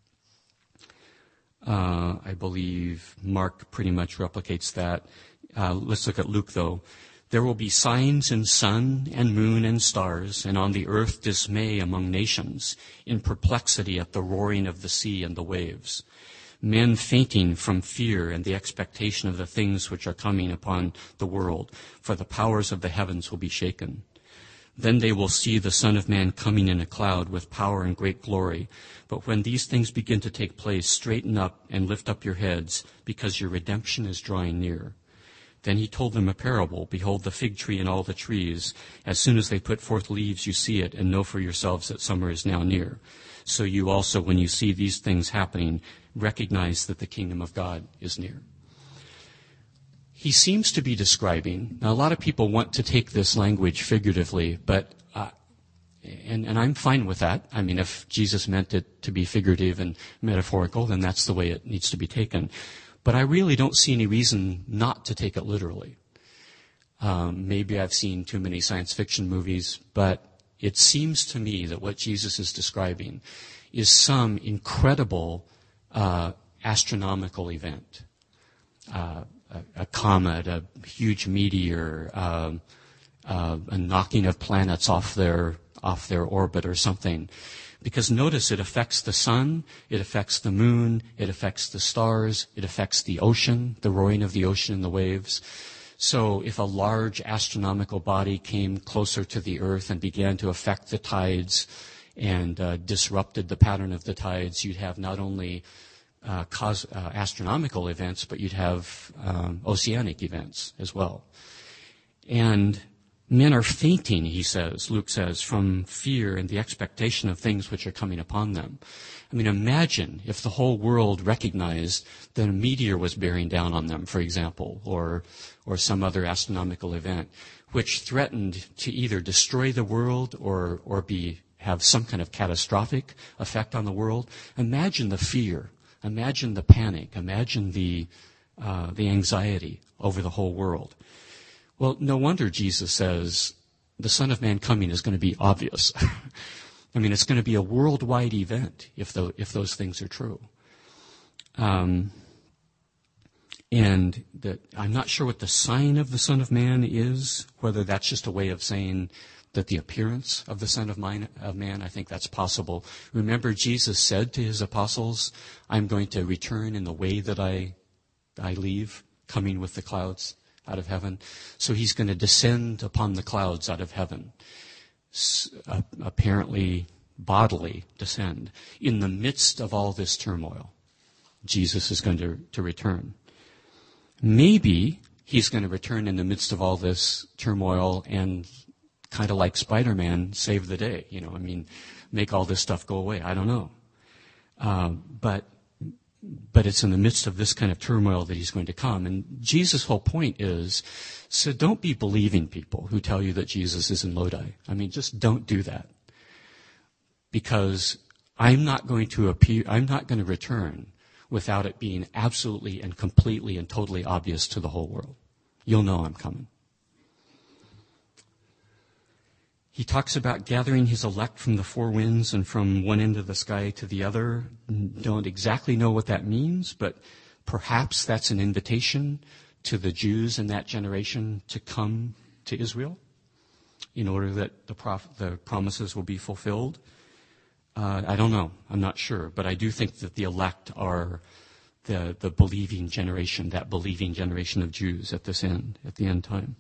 I believe Mark pretty much replicates that. Let's look at Luke, though. There will be signs in sun and moon and stars, and on the earth dismay among nations, in perplexity at the roaring of the sea and the waves. Men fainting from fear and the expectation of the things which are coming upon the world, for the powers of the heavens will be shaken. Then they will see the Son of Man coming in a cloud with power and great glory. But when these things begin to take place, straighten up and lift up your heads, because your redemption is drawing near. Then he told them a parable. Behold, the fig tree and all the trees. As soon as they put forth leaves, you see it, and know for yourselves that summer is now near. So you also, when you see these things happening, recognize that the kingdom of God is near. He seems to be describing, now a lot of people want to take this language figuratively, but and I'm fine with that. I mean, if Jesus meant it to be figurative and metaphorical, then that's the way it needs to be taken. But I really don't see any reason not to take it literally. Maybe I've seen too many science fiction movies, but it seems to me that what Jesus is describing is some incredible astronomical event. A comet, a huge meteor, a knocking of planets off their orbit or something. Because notice, it affects the sun, it affects the moon, it affects the stars, it affects the ocean, the roaring of the ocean and the waves. So if a large astronomical body came closer to the earth and began to affect the tides and disrupted the pattern of the tides, you'd have not only astronomical events, but you'd have oceanic events as well. And men are fainting, Luke says, from fear and the expectation of things which are coming upon them. I mean, imagine if the whole world recognized that a meteor was bearing down on them, for example, or some other astronomical event, which threatened to either destroy the world or have some kind of catastrophic effect on the world. Imagine the fear. Imagine the panic. Imagine the anxiety over the whole world. Well, no wonder Jesus says the Son of Man coming is going to be obvious. I mean, it's going to be a worldwide event if those things are true. And I'm not sure what the sign of the Son of Man is, whether that's just a way of saying that the appearance of the Son of Man, I think that's possible. Remember, Jesus said to his apostles, I'm going to return in the way that I leave, coming with the clouds out of heaven. So he's going to descend upon the clouds out of heaven, apparently bodily descend. In the midst of all this turmoil, Jesus is going to return. Maybe he's going to return in the midst of all this turmoil and kind of like Spider-Man, save the day, make all this stuff go away. I don't know. But it's in the midst of this kind of turmoil that he's going to come. And Jesus' whole point is, so don't be believing people who tell you that Jesus is in Lodi. I mean, just don't do that. Because I'm not going to return without it being absolutely and completely and totally obvious to the whole world. You'll know I'm coming. He talks about gathering his elect from the four winds and from one end of the sky to the other. Don't exactly know what that means, but perhaps that's an invitation to the Jews in that generation to come to Israel in order that the promises will be fulfilled. I don't know. I'm not sure. But I do think that the elect are the believing generation, that believing generation of Jews at the end time.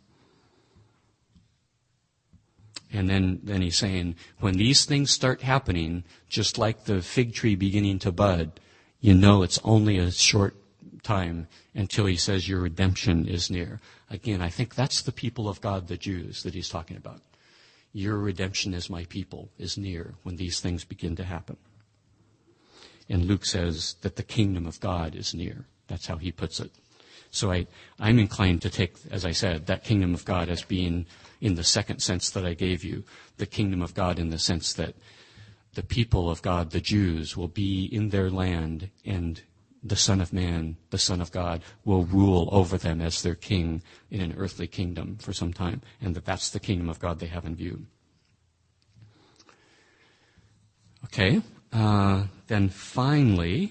And then he's saying, when these things start happening, just like the fig tree beginning to bud, it's only a short time until he says your redemption is near. Again, I think that's the people of God, the Jews, that he's talking about. Your redemption as my people is near when these things begin to happen. And Luke says that the kingdom of God is near. That's how he puts it. So I'm inclined to take, as I said, that kingdom of God as being, in the second sense that I gave you, the kingdom of God in the sense that the people of God, the Jews, will be in their land, and the Son of Man, the Son of God, will rule over them as their king in an earthly kingdom for some time, and that's the kingdom of God they have in view. Okay, then finally,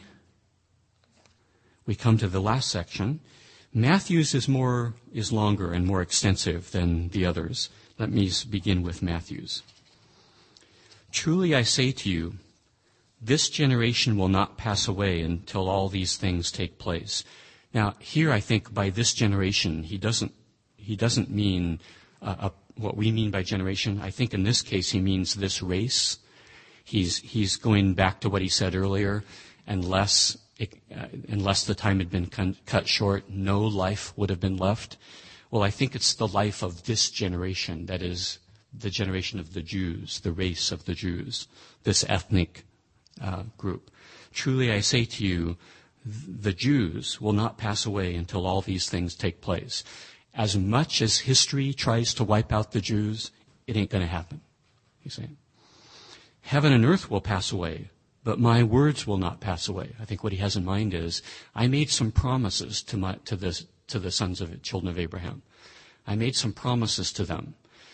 we come to the last section. Matthew's is longer and more extensive than the others. Let me begin with Matthew's. Truly I say to you, this generation will not pass away until all these things take place. Now, here I think by this generation, he doesn't mean what we mean by generation. I think in this case he means this race. He's going back to what he said earlier, unless the time had been cut short, no life would have been left. Well, I think it's the life of this generation, that is the generation of the Jews, the race of the Jews, this ethnic group. Truly I say to you, the Jews will not pass away until all these things take place. As much as history tries to wipe out the Jews, it ain't going to happen, he's saying. Heaven and earth will pass away, but my words will not pass away. I think what he has in mind is, I made some promises to the children of Abraham. I made some promises to them.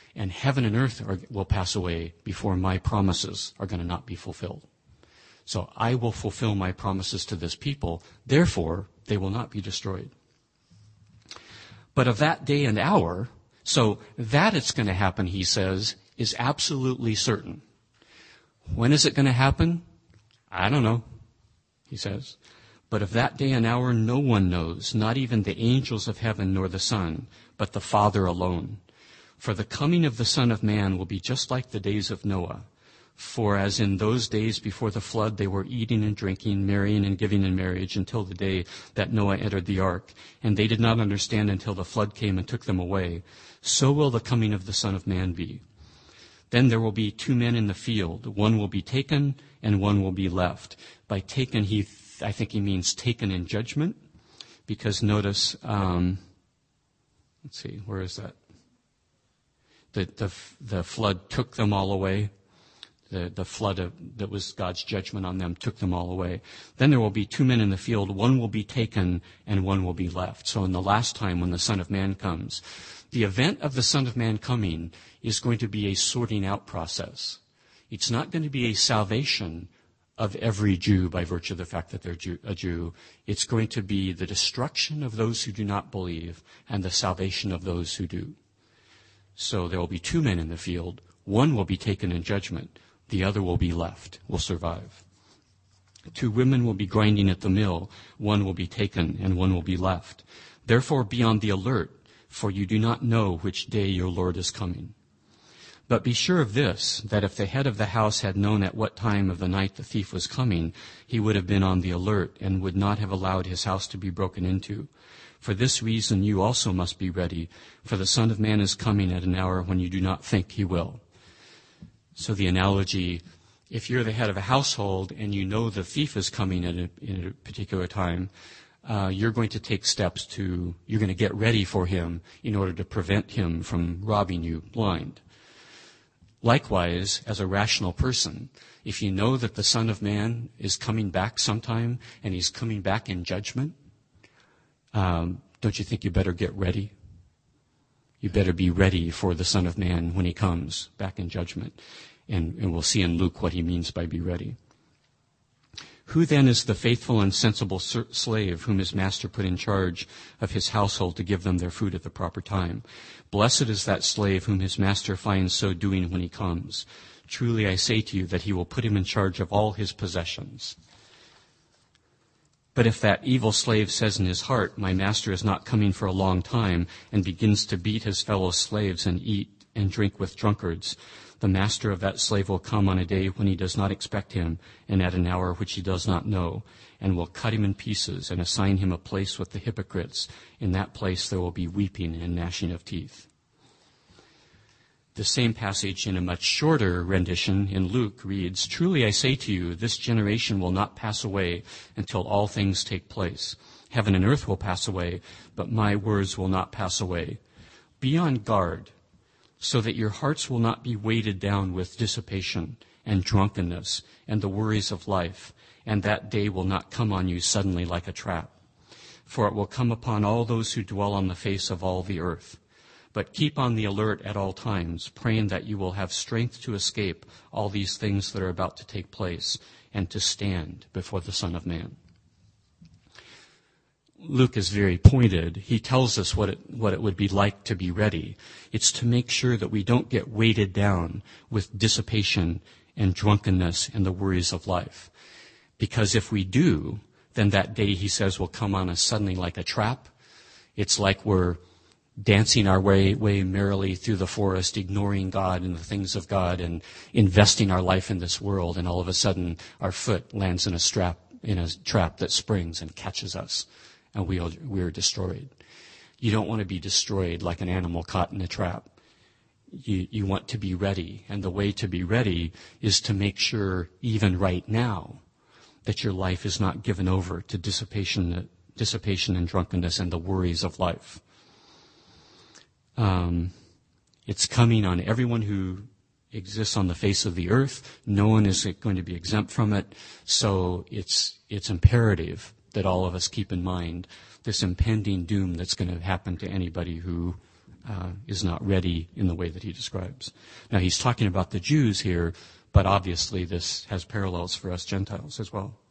and heaven and earth will pass away before my promises are going to not be fulfilled. So I will fulfill my promises to this people, therefore they will not be destroyed. But of that day and hour, so that it's going to happen, he says, is absolutely certain. When is it going to happen? I don't know, he says. But of that day and hour no one knows, not even the angels of heaven nor the Son, but the Father alone. For the coming of the Son of Man will be just like the days of Noah. For as in those days before the flood they were eating and drinking, marrying and giving in marriage until the day that Noah entered the ark, and they did not understand until the flood came and took them away, so will the coming of the Son of Man be. Then there will be 2 men in the field. One will be taken and one will be left. By taken, I think he means taken in judgment, because notice, let's see, where is that? The flood took them all away. The flood that was God's judgment on them took them all away. Then there will be 2 men in the field. One will be taken and one will be left. So in the last time when the Son of Man comes, the event of the Son of Man coming is going to be a sorting out process. It's not going to be a salvation of every Jew by virtue of the fact that they're a Jew. It's going to be the destruction of those who do not believe and the salvation of those who do. So there will be 2 men in the field. One will be taken in judgment. The other will be left, will survive. 2 women will be grinding at the mill. One will be taken and one will be left. Therefore be on the alert, for you do not know which day your Lord is coming. But be sure of this, that if the head of the house had known at what time of the night the thief was coming, he would have been on the alert and would not have allowed his house to be broken into. For this reason you also must be ready, for the Son of Man is coming at an hour when you do not think he will. So the analogy, if you're the head of a household and you know the thief is coming in a particular time, you're going to take steps you're going to get ready for him in order to prevent him from robbing you blind. Likewise, as a rational person, if you know that the Son of Man is coming back sometime and he's coming back in judgment, don't you think you better get ready? You better be ready for the Son of Man when he comes back in judgment. And we'll see in Luke what he means by be ready. Who then is the faithful and sensible slave whom his master put in charge of his household to give them their food at the proper time? Blessed is that slave whom his master finds so doing when he comes. Truly I say to you that he will put him in charge of all his possessions. But if that evil slave says in his heart, my master is not coming for a long time, and begins to beat his fellow slaves and eat and drink with drunkards, the master of that slave will come on a day when he does not expect him, and at an hour which he does not know, and will cut him in pieces and assign him a place with the hypocrites. In that place there will be weeping and gnashing of teeth. The same passage in a much shorter rendition in Luke reads, Truly I say to you, this generation will not pass away until all things take place. Heaven and earth will pass away, but my words will not pass away. Be on guard, so that your hearts will not be weighted down with dissipation and drunkenness and the worries of life, and that day will not come on you suddenly like a trap. For it will come upon all those who dwell on the face of all the earth. But keep on the alert at all times, praying that you will have strength to escape all these things that are about to take place and to stand before the Son of Man. Luke is very pointed. He tells us what it would be like to be ready. It's to make sure that we don't get weighted down with dissipation and drunkenness and the worries of life. Because if we do, then that day, he says, will come on us suddenly like a trap. It's like we're dancing our way merrily through the forest, ignoring God and the things of God and investing our life in this world, and all of a sudden our foot lands in a trap that springs and catches us, and we are destroyed. You don't want to be destroyed like an animal caught in a trap. You want to be ready, and the way to be ready is to make sure, even right now, that your life is not given over to dissipation and drunkenness and the worries of life. It's coming on everyone who exists on the face of the earth. No one is going to be exempt from it. So it's imperative that all of us keep in mind this impending doom that's going to happen to anybody who ready in the way that he describes. Now, he's talking about the Jews here, but obviously this has parallels for us Gentiles as well.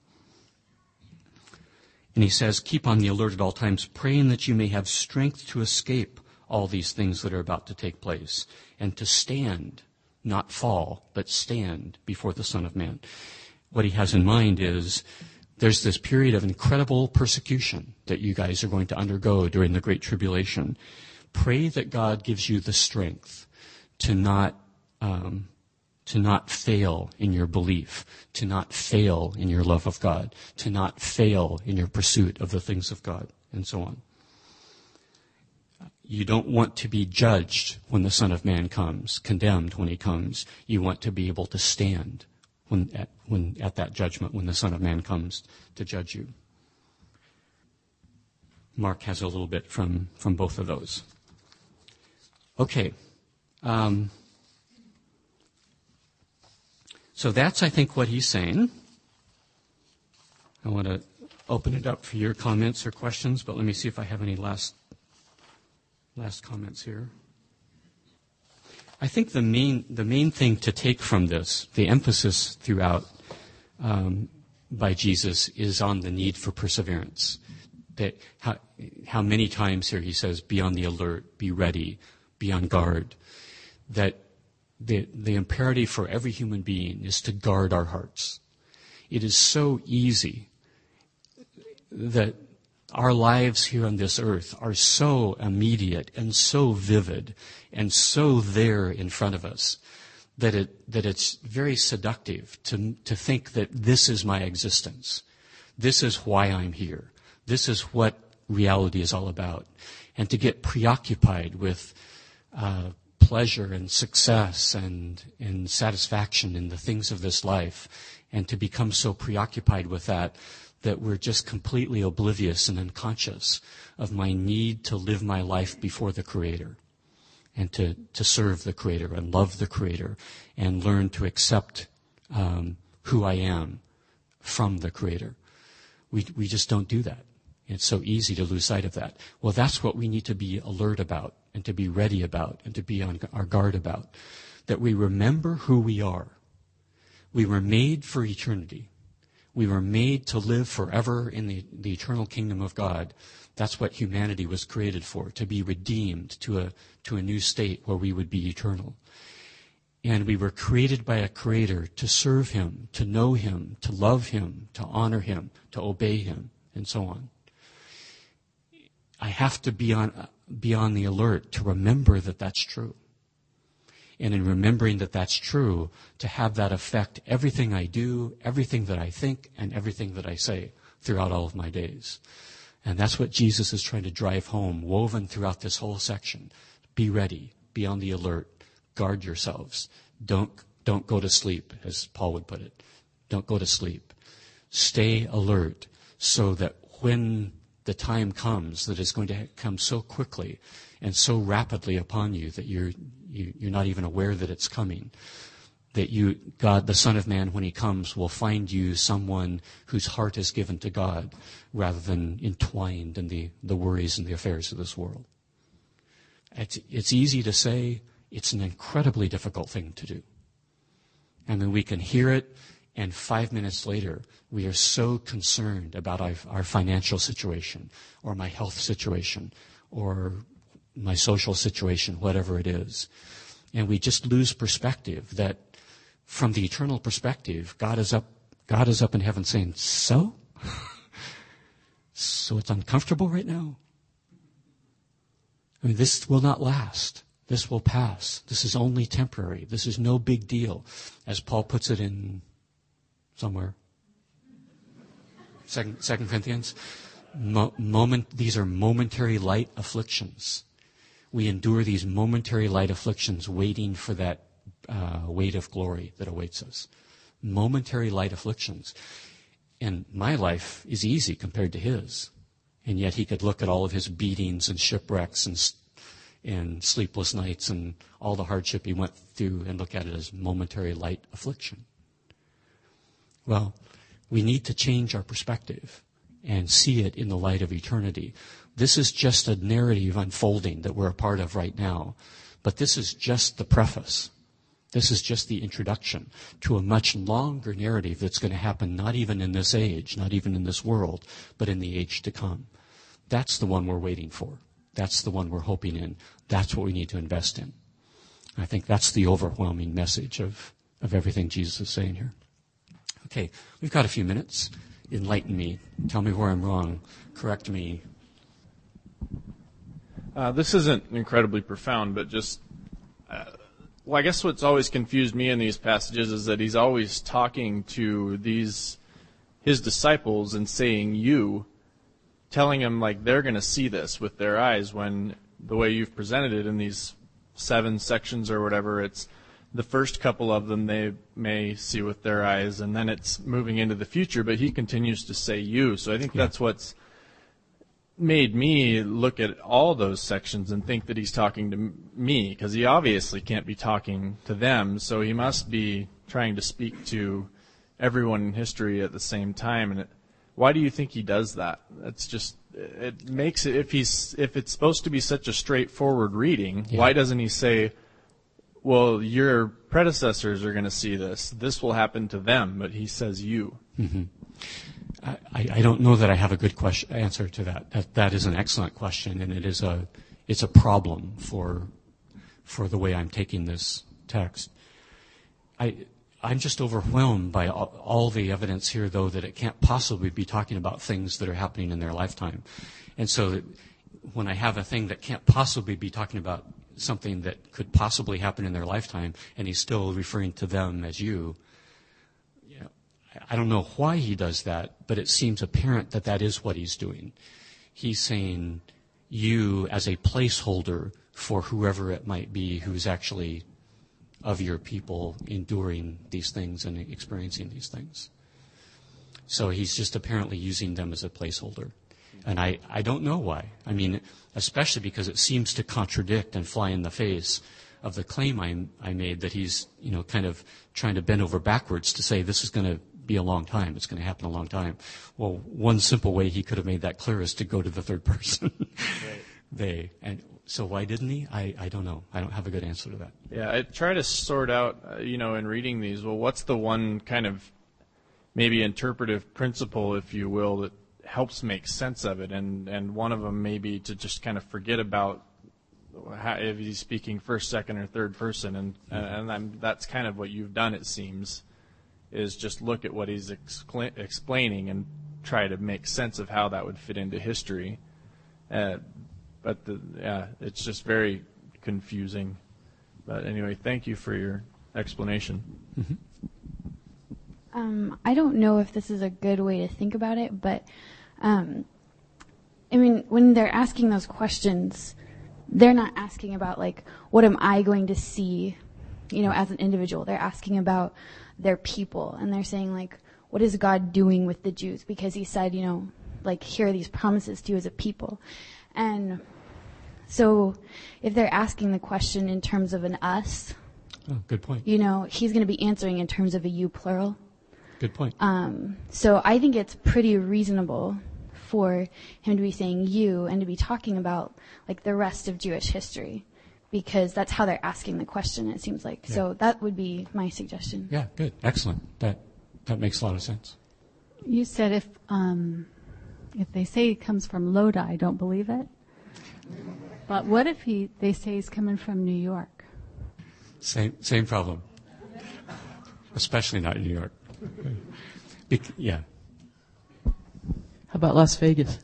And he says, keep on the alert at all times, praying that you may have strength to escape all these things that are about to take place, and to stand, not fall, but stand before the Son of Man. What he has in mind is there's this period of incredible persecution that you guys are going to undergo during the Great Tribulation. Pray that God gives you the strength to not fail in your belief, to not fail in your love of God, to not fail in your pursuit of the things of God, and so on. You don't want to be judged when the Son of Man comes, condemned when he comes. You want to be able to stand at that judgment, when the Son of Man comes to judge you. Mark has a little bit from both of those. Okay. So that's, I think, what he's saying. I want to open it up for your comments or questions, but let me see if I have any last comments here. I think the main thing to take from this, the emphasis throughout by Jesus, is on the need for perseverance. That how many times here he says, be on the alert, be ready, be on guard. That the imperative for every human being is to guard our hearts. It is so easy that our lives here on this earth are so immediate and so vivid and so there in front of us that it's very seductive to think that this is my existence. This is why I'm here. This is what reality is all about. And to get preoccupied with pleasure and success and satisfaction in the things of this life, and to become so preoccupied with that we're just completely oblivious and unconscious of my need to live my life before the Creator, and to serve the Creator and love the Creator and learn to accept who I am from the Creator. We just don't do that. It's so easy to lose sight of that. Well, that's what we need to be alert about and to be ready about and to be on our guard about, that we remember who we are. We were made for eternity. We were made to live forever in the eternal kingdom of God. That's what humanity was created for, to be redeemed to a new state where we would be eternal. And we were created by a Creator to serve Him, to know Him, to love Him, to honor Him, to obey Him, and so on. I have to be on the alert to remember that that's true. And in remembering that that's true, to have that affect everything I do, everything that I think, and everything that I say throughout all of my days. And that's what Jesus is trying to drive home, woven throughout this whole section. Be ready. Be on the alert. Guard yourselves. Don't go to sleep, as Paul would put it. Don't go to sleep. Stay alert so that when the time comes that is going to come so quickly and so rapidly upon you that you're not even aware that it's coming, that God, the Son of Man, when He comes, will find you someone whose heart is given to God rather than entwined in the worries and the affairs of this world. It's easy to say. It's an incredibly difficult thing to do. And then we can hear it, and 5 minutes later, we are so concerned about our financial situation, or my health situation, or my social situation, whatever it is. And we just lose perspective that from the eternal perspective, God is up in heaven saying, so it's uncomfortable right now? I mean, this will not last. This will pass. This is only temporary. This is no big deal. As Paul puts it in somewhere. Second Corinthians. These are momentary light afflictions. We endure these momentary light afflictions waiting for that weight of glory that awaits us. Momentary light afflictions. And my life is easy compared to his. And yet he could look at all of his beatings and shipwrecks and sleepless nights and all the hardship he went through and look at it as momentary light affliction. Well, we need to change our perspective. and see it in the light of eternity. This is just a narrative unfolding that we're a part of right now. But this is just the preface. This is just the introduction to a much longer narrative that's going to happen not even in this age, not even in this world, but in the age to come. That's the one we're waiting for. That's the one we're hoping in. That's what we need to invest in. I think that's the overwhelming message of everything Jesus is saying here. Okay, we've got a few minutes. Enlighten me. Tell me where I'm wrong. Correct me. This isn't incredibly profound, but just, I guess what's always confused me in these passages is that he's always talking to his disciples and saying you, telling them like they're going to see this with their eyes, when the way you've presented it in these 7 sections or whatever, it's the first couple of them they may see with their eyes, and then it's moving into the future, but he continues to say you. So I think that's what's made me look at all those sections and think that he's talking to me, because he obviously can't be talking to them, so he must be trying to speak to everyone in history at the same time. And why do you think he does that? That's just, it makes it, if it's supposed to be such a straightforward reading, why doesn't he say, well, your predecessors are going to see this. This will happen to them, but he says you. Mm-hmm. I don't know that I have a good answer to that. That is an excellent question, and it's a problem for the way I'm taking this text. I'm just overwhelmed by all the evidence here, though, that it can't possibly be talking about things that are happening in their lifetime. And so when I have a thing that can't possibly be talking about something that could possibly happen in their lifetime, and he's still referring to them as you, I don't know why he does that, but it seems apparent that that is what he's doing. He's saying you as a placeholder for whoever it might be who's actually of your people enduring these things and experiencing these things. So he's just apparently using them as a placeholder. And I don't know why. I mean, especially because it seems to contradict and fly in the face of the claim I made that he's, kind of trying to bend over backwards to say this is going to be a long time. It's going to happen a long time. Well, one simple way he could have made that clear is to go to the third person. Right. They. And so why didn't he? I don't know. I don't have a good answer to that. Yeah, I try to sort out, in reading these, well, what's the one kind of maybe interpretive principle, if you will, that helps make sense of it, and one of them may be to just kind of forget about if he's speaking first, second, or third person, and that's kind of what you've done, it seems, is just look at what he's explaining and try to make sense of how that would fit into history. But it's just very confusing. But anyway, thank you for your explanation. Mm-hmm. I don't know if this is a good way to think about it, but when they're asking those questions, they're not asking about, like, what am I going to see, as an individual. They're asking about their people, and they're saying, like, what is God doing with the Jews? Because he said, here are these promises to you as a people. And so if they're asking the question in terms of an us, good point. He's going to be answering in terms of a you plural. Good point. So I think it's pretty reasonable for him to be saying you and to be talking about, like, the rest of Jewish history, because that's how they're asking the question, it seems like. Yeah. So that would be my suggestion. Yeah, good. Excellent. That makes a lot of sense. You said if they say he comes from Lodi, I don't believe it. But what if they say he's coming from New York? Same problem. Especially not in New York. Yeah. How about Las Vegas?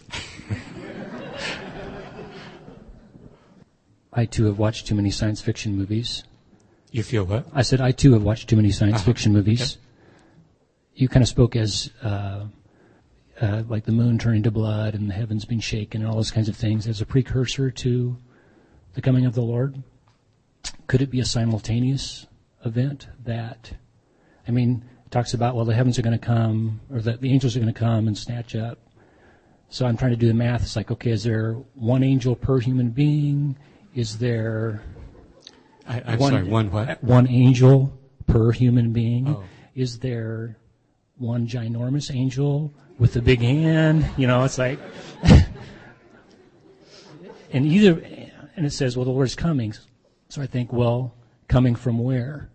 I, too, have watched too many science fiction movies. You feel what? I said I, too, have watched too many science fiction movies. Okay. You kind of spoke as like the moon turning to blood and the heavens being shaken and all those kinds of things as a precursor to the coming of the Lord. Could it be a simultaneous event that, it talks about, well, the heavens are going to come, or that the angels are going to come and snatch up. So I'm trying to do the math. It's like, okay, is there one angel per human being? Is there one what? One angel per human being? Oh. Is there one ginormous angel with the big hand. It's like, and it says, well, the Lord's coming. So I think, well, coming from where?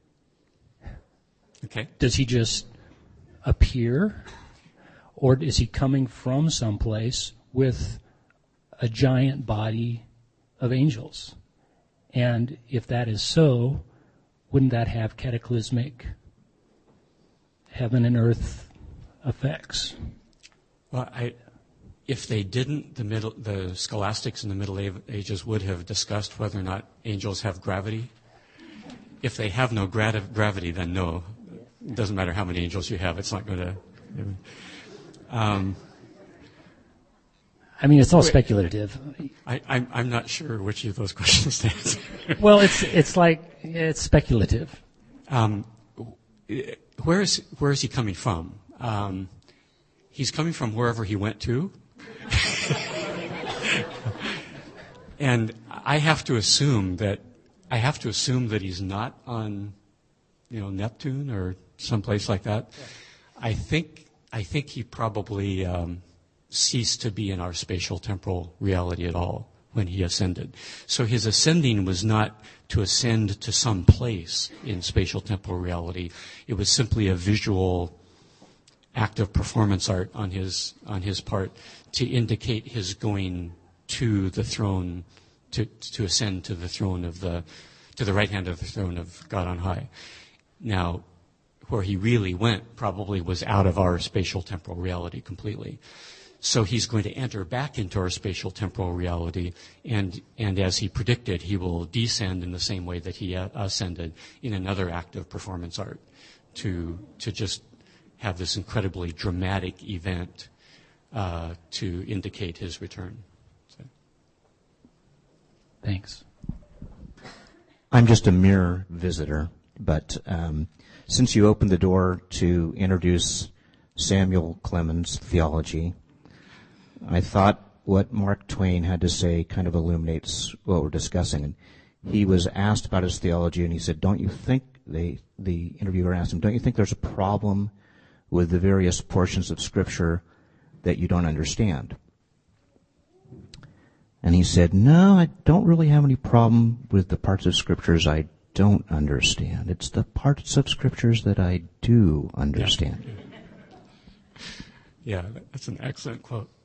Okay. Does he just appear? Or is he coming from someplace with a giant body of angels? And if that is so, wouldn't that have cataclysmic heaven and earth effects? Well, if they didn't, the scholastics in the Middle Ages would have discussed whether or not angels have gravity. If they have no gravity, then no. It doesn't matter how many angels you have. It's not going to. It's all speculative. I'm not sure which of those questions to answer. Well, it's speculative. Where is he coming from? He's coming from wherever he went to. And I have to assume that he's not on, Neptune or someplace like that. I think he probably ceased to be in our spatial temporal reality at all when he ascended. So his ascending was not to ascend to some place in spatial temporal reality. It was simply a visual act of performance art on his part to indicate his going to the throne, to ascend to the throne to the right hand of the throne of God on high. Now, where he really went probably was out of our spatial temporal reality completely. So he's going to enter back into our spatial temporal reality, and as he predicted, he will descend in the same way that he ascended in another act of performance art to just have this incredibly dramatic event to indicate his return. So. Thanks. I'm just a mere visitor, but since you opened the door to introduce Samuel Clemens' theology, I thought what Mark Twain had to say kind of illuminates what we're discussing. And he was asked about his theology, and he said, don't you think, the interviewer asked him, don't you think there's a problem with the various portions of Scripture that you don't understand? And he said, no, I don't really have any problem with the parts of Scriptures I don't understand. It's the parts of Scriptures that I do understand. Yeah, that's an excellent quote.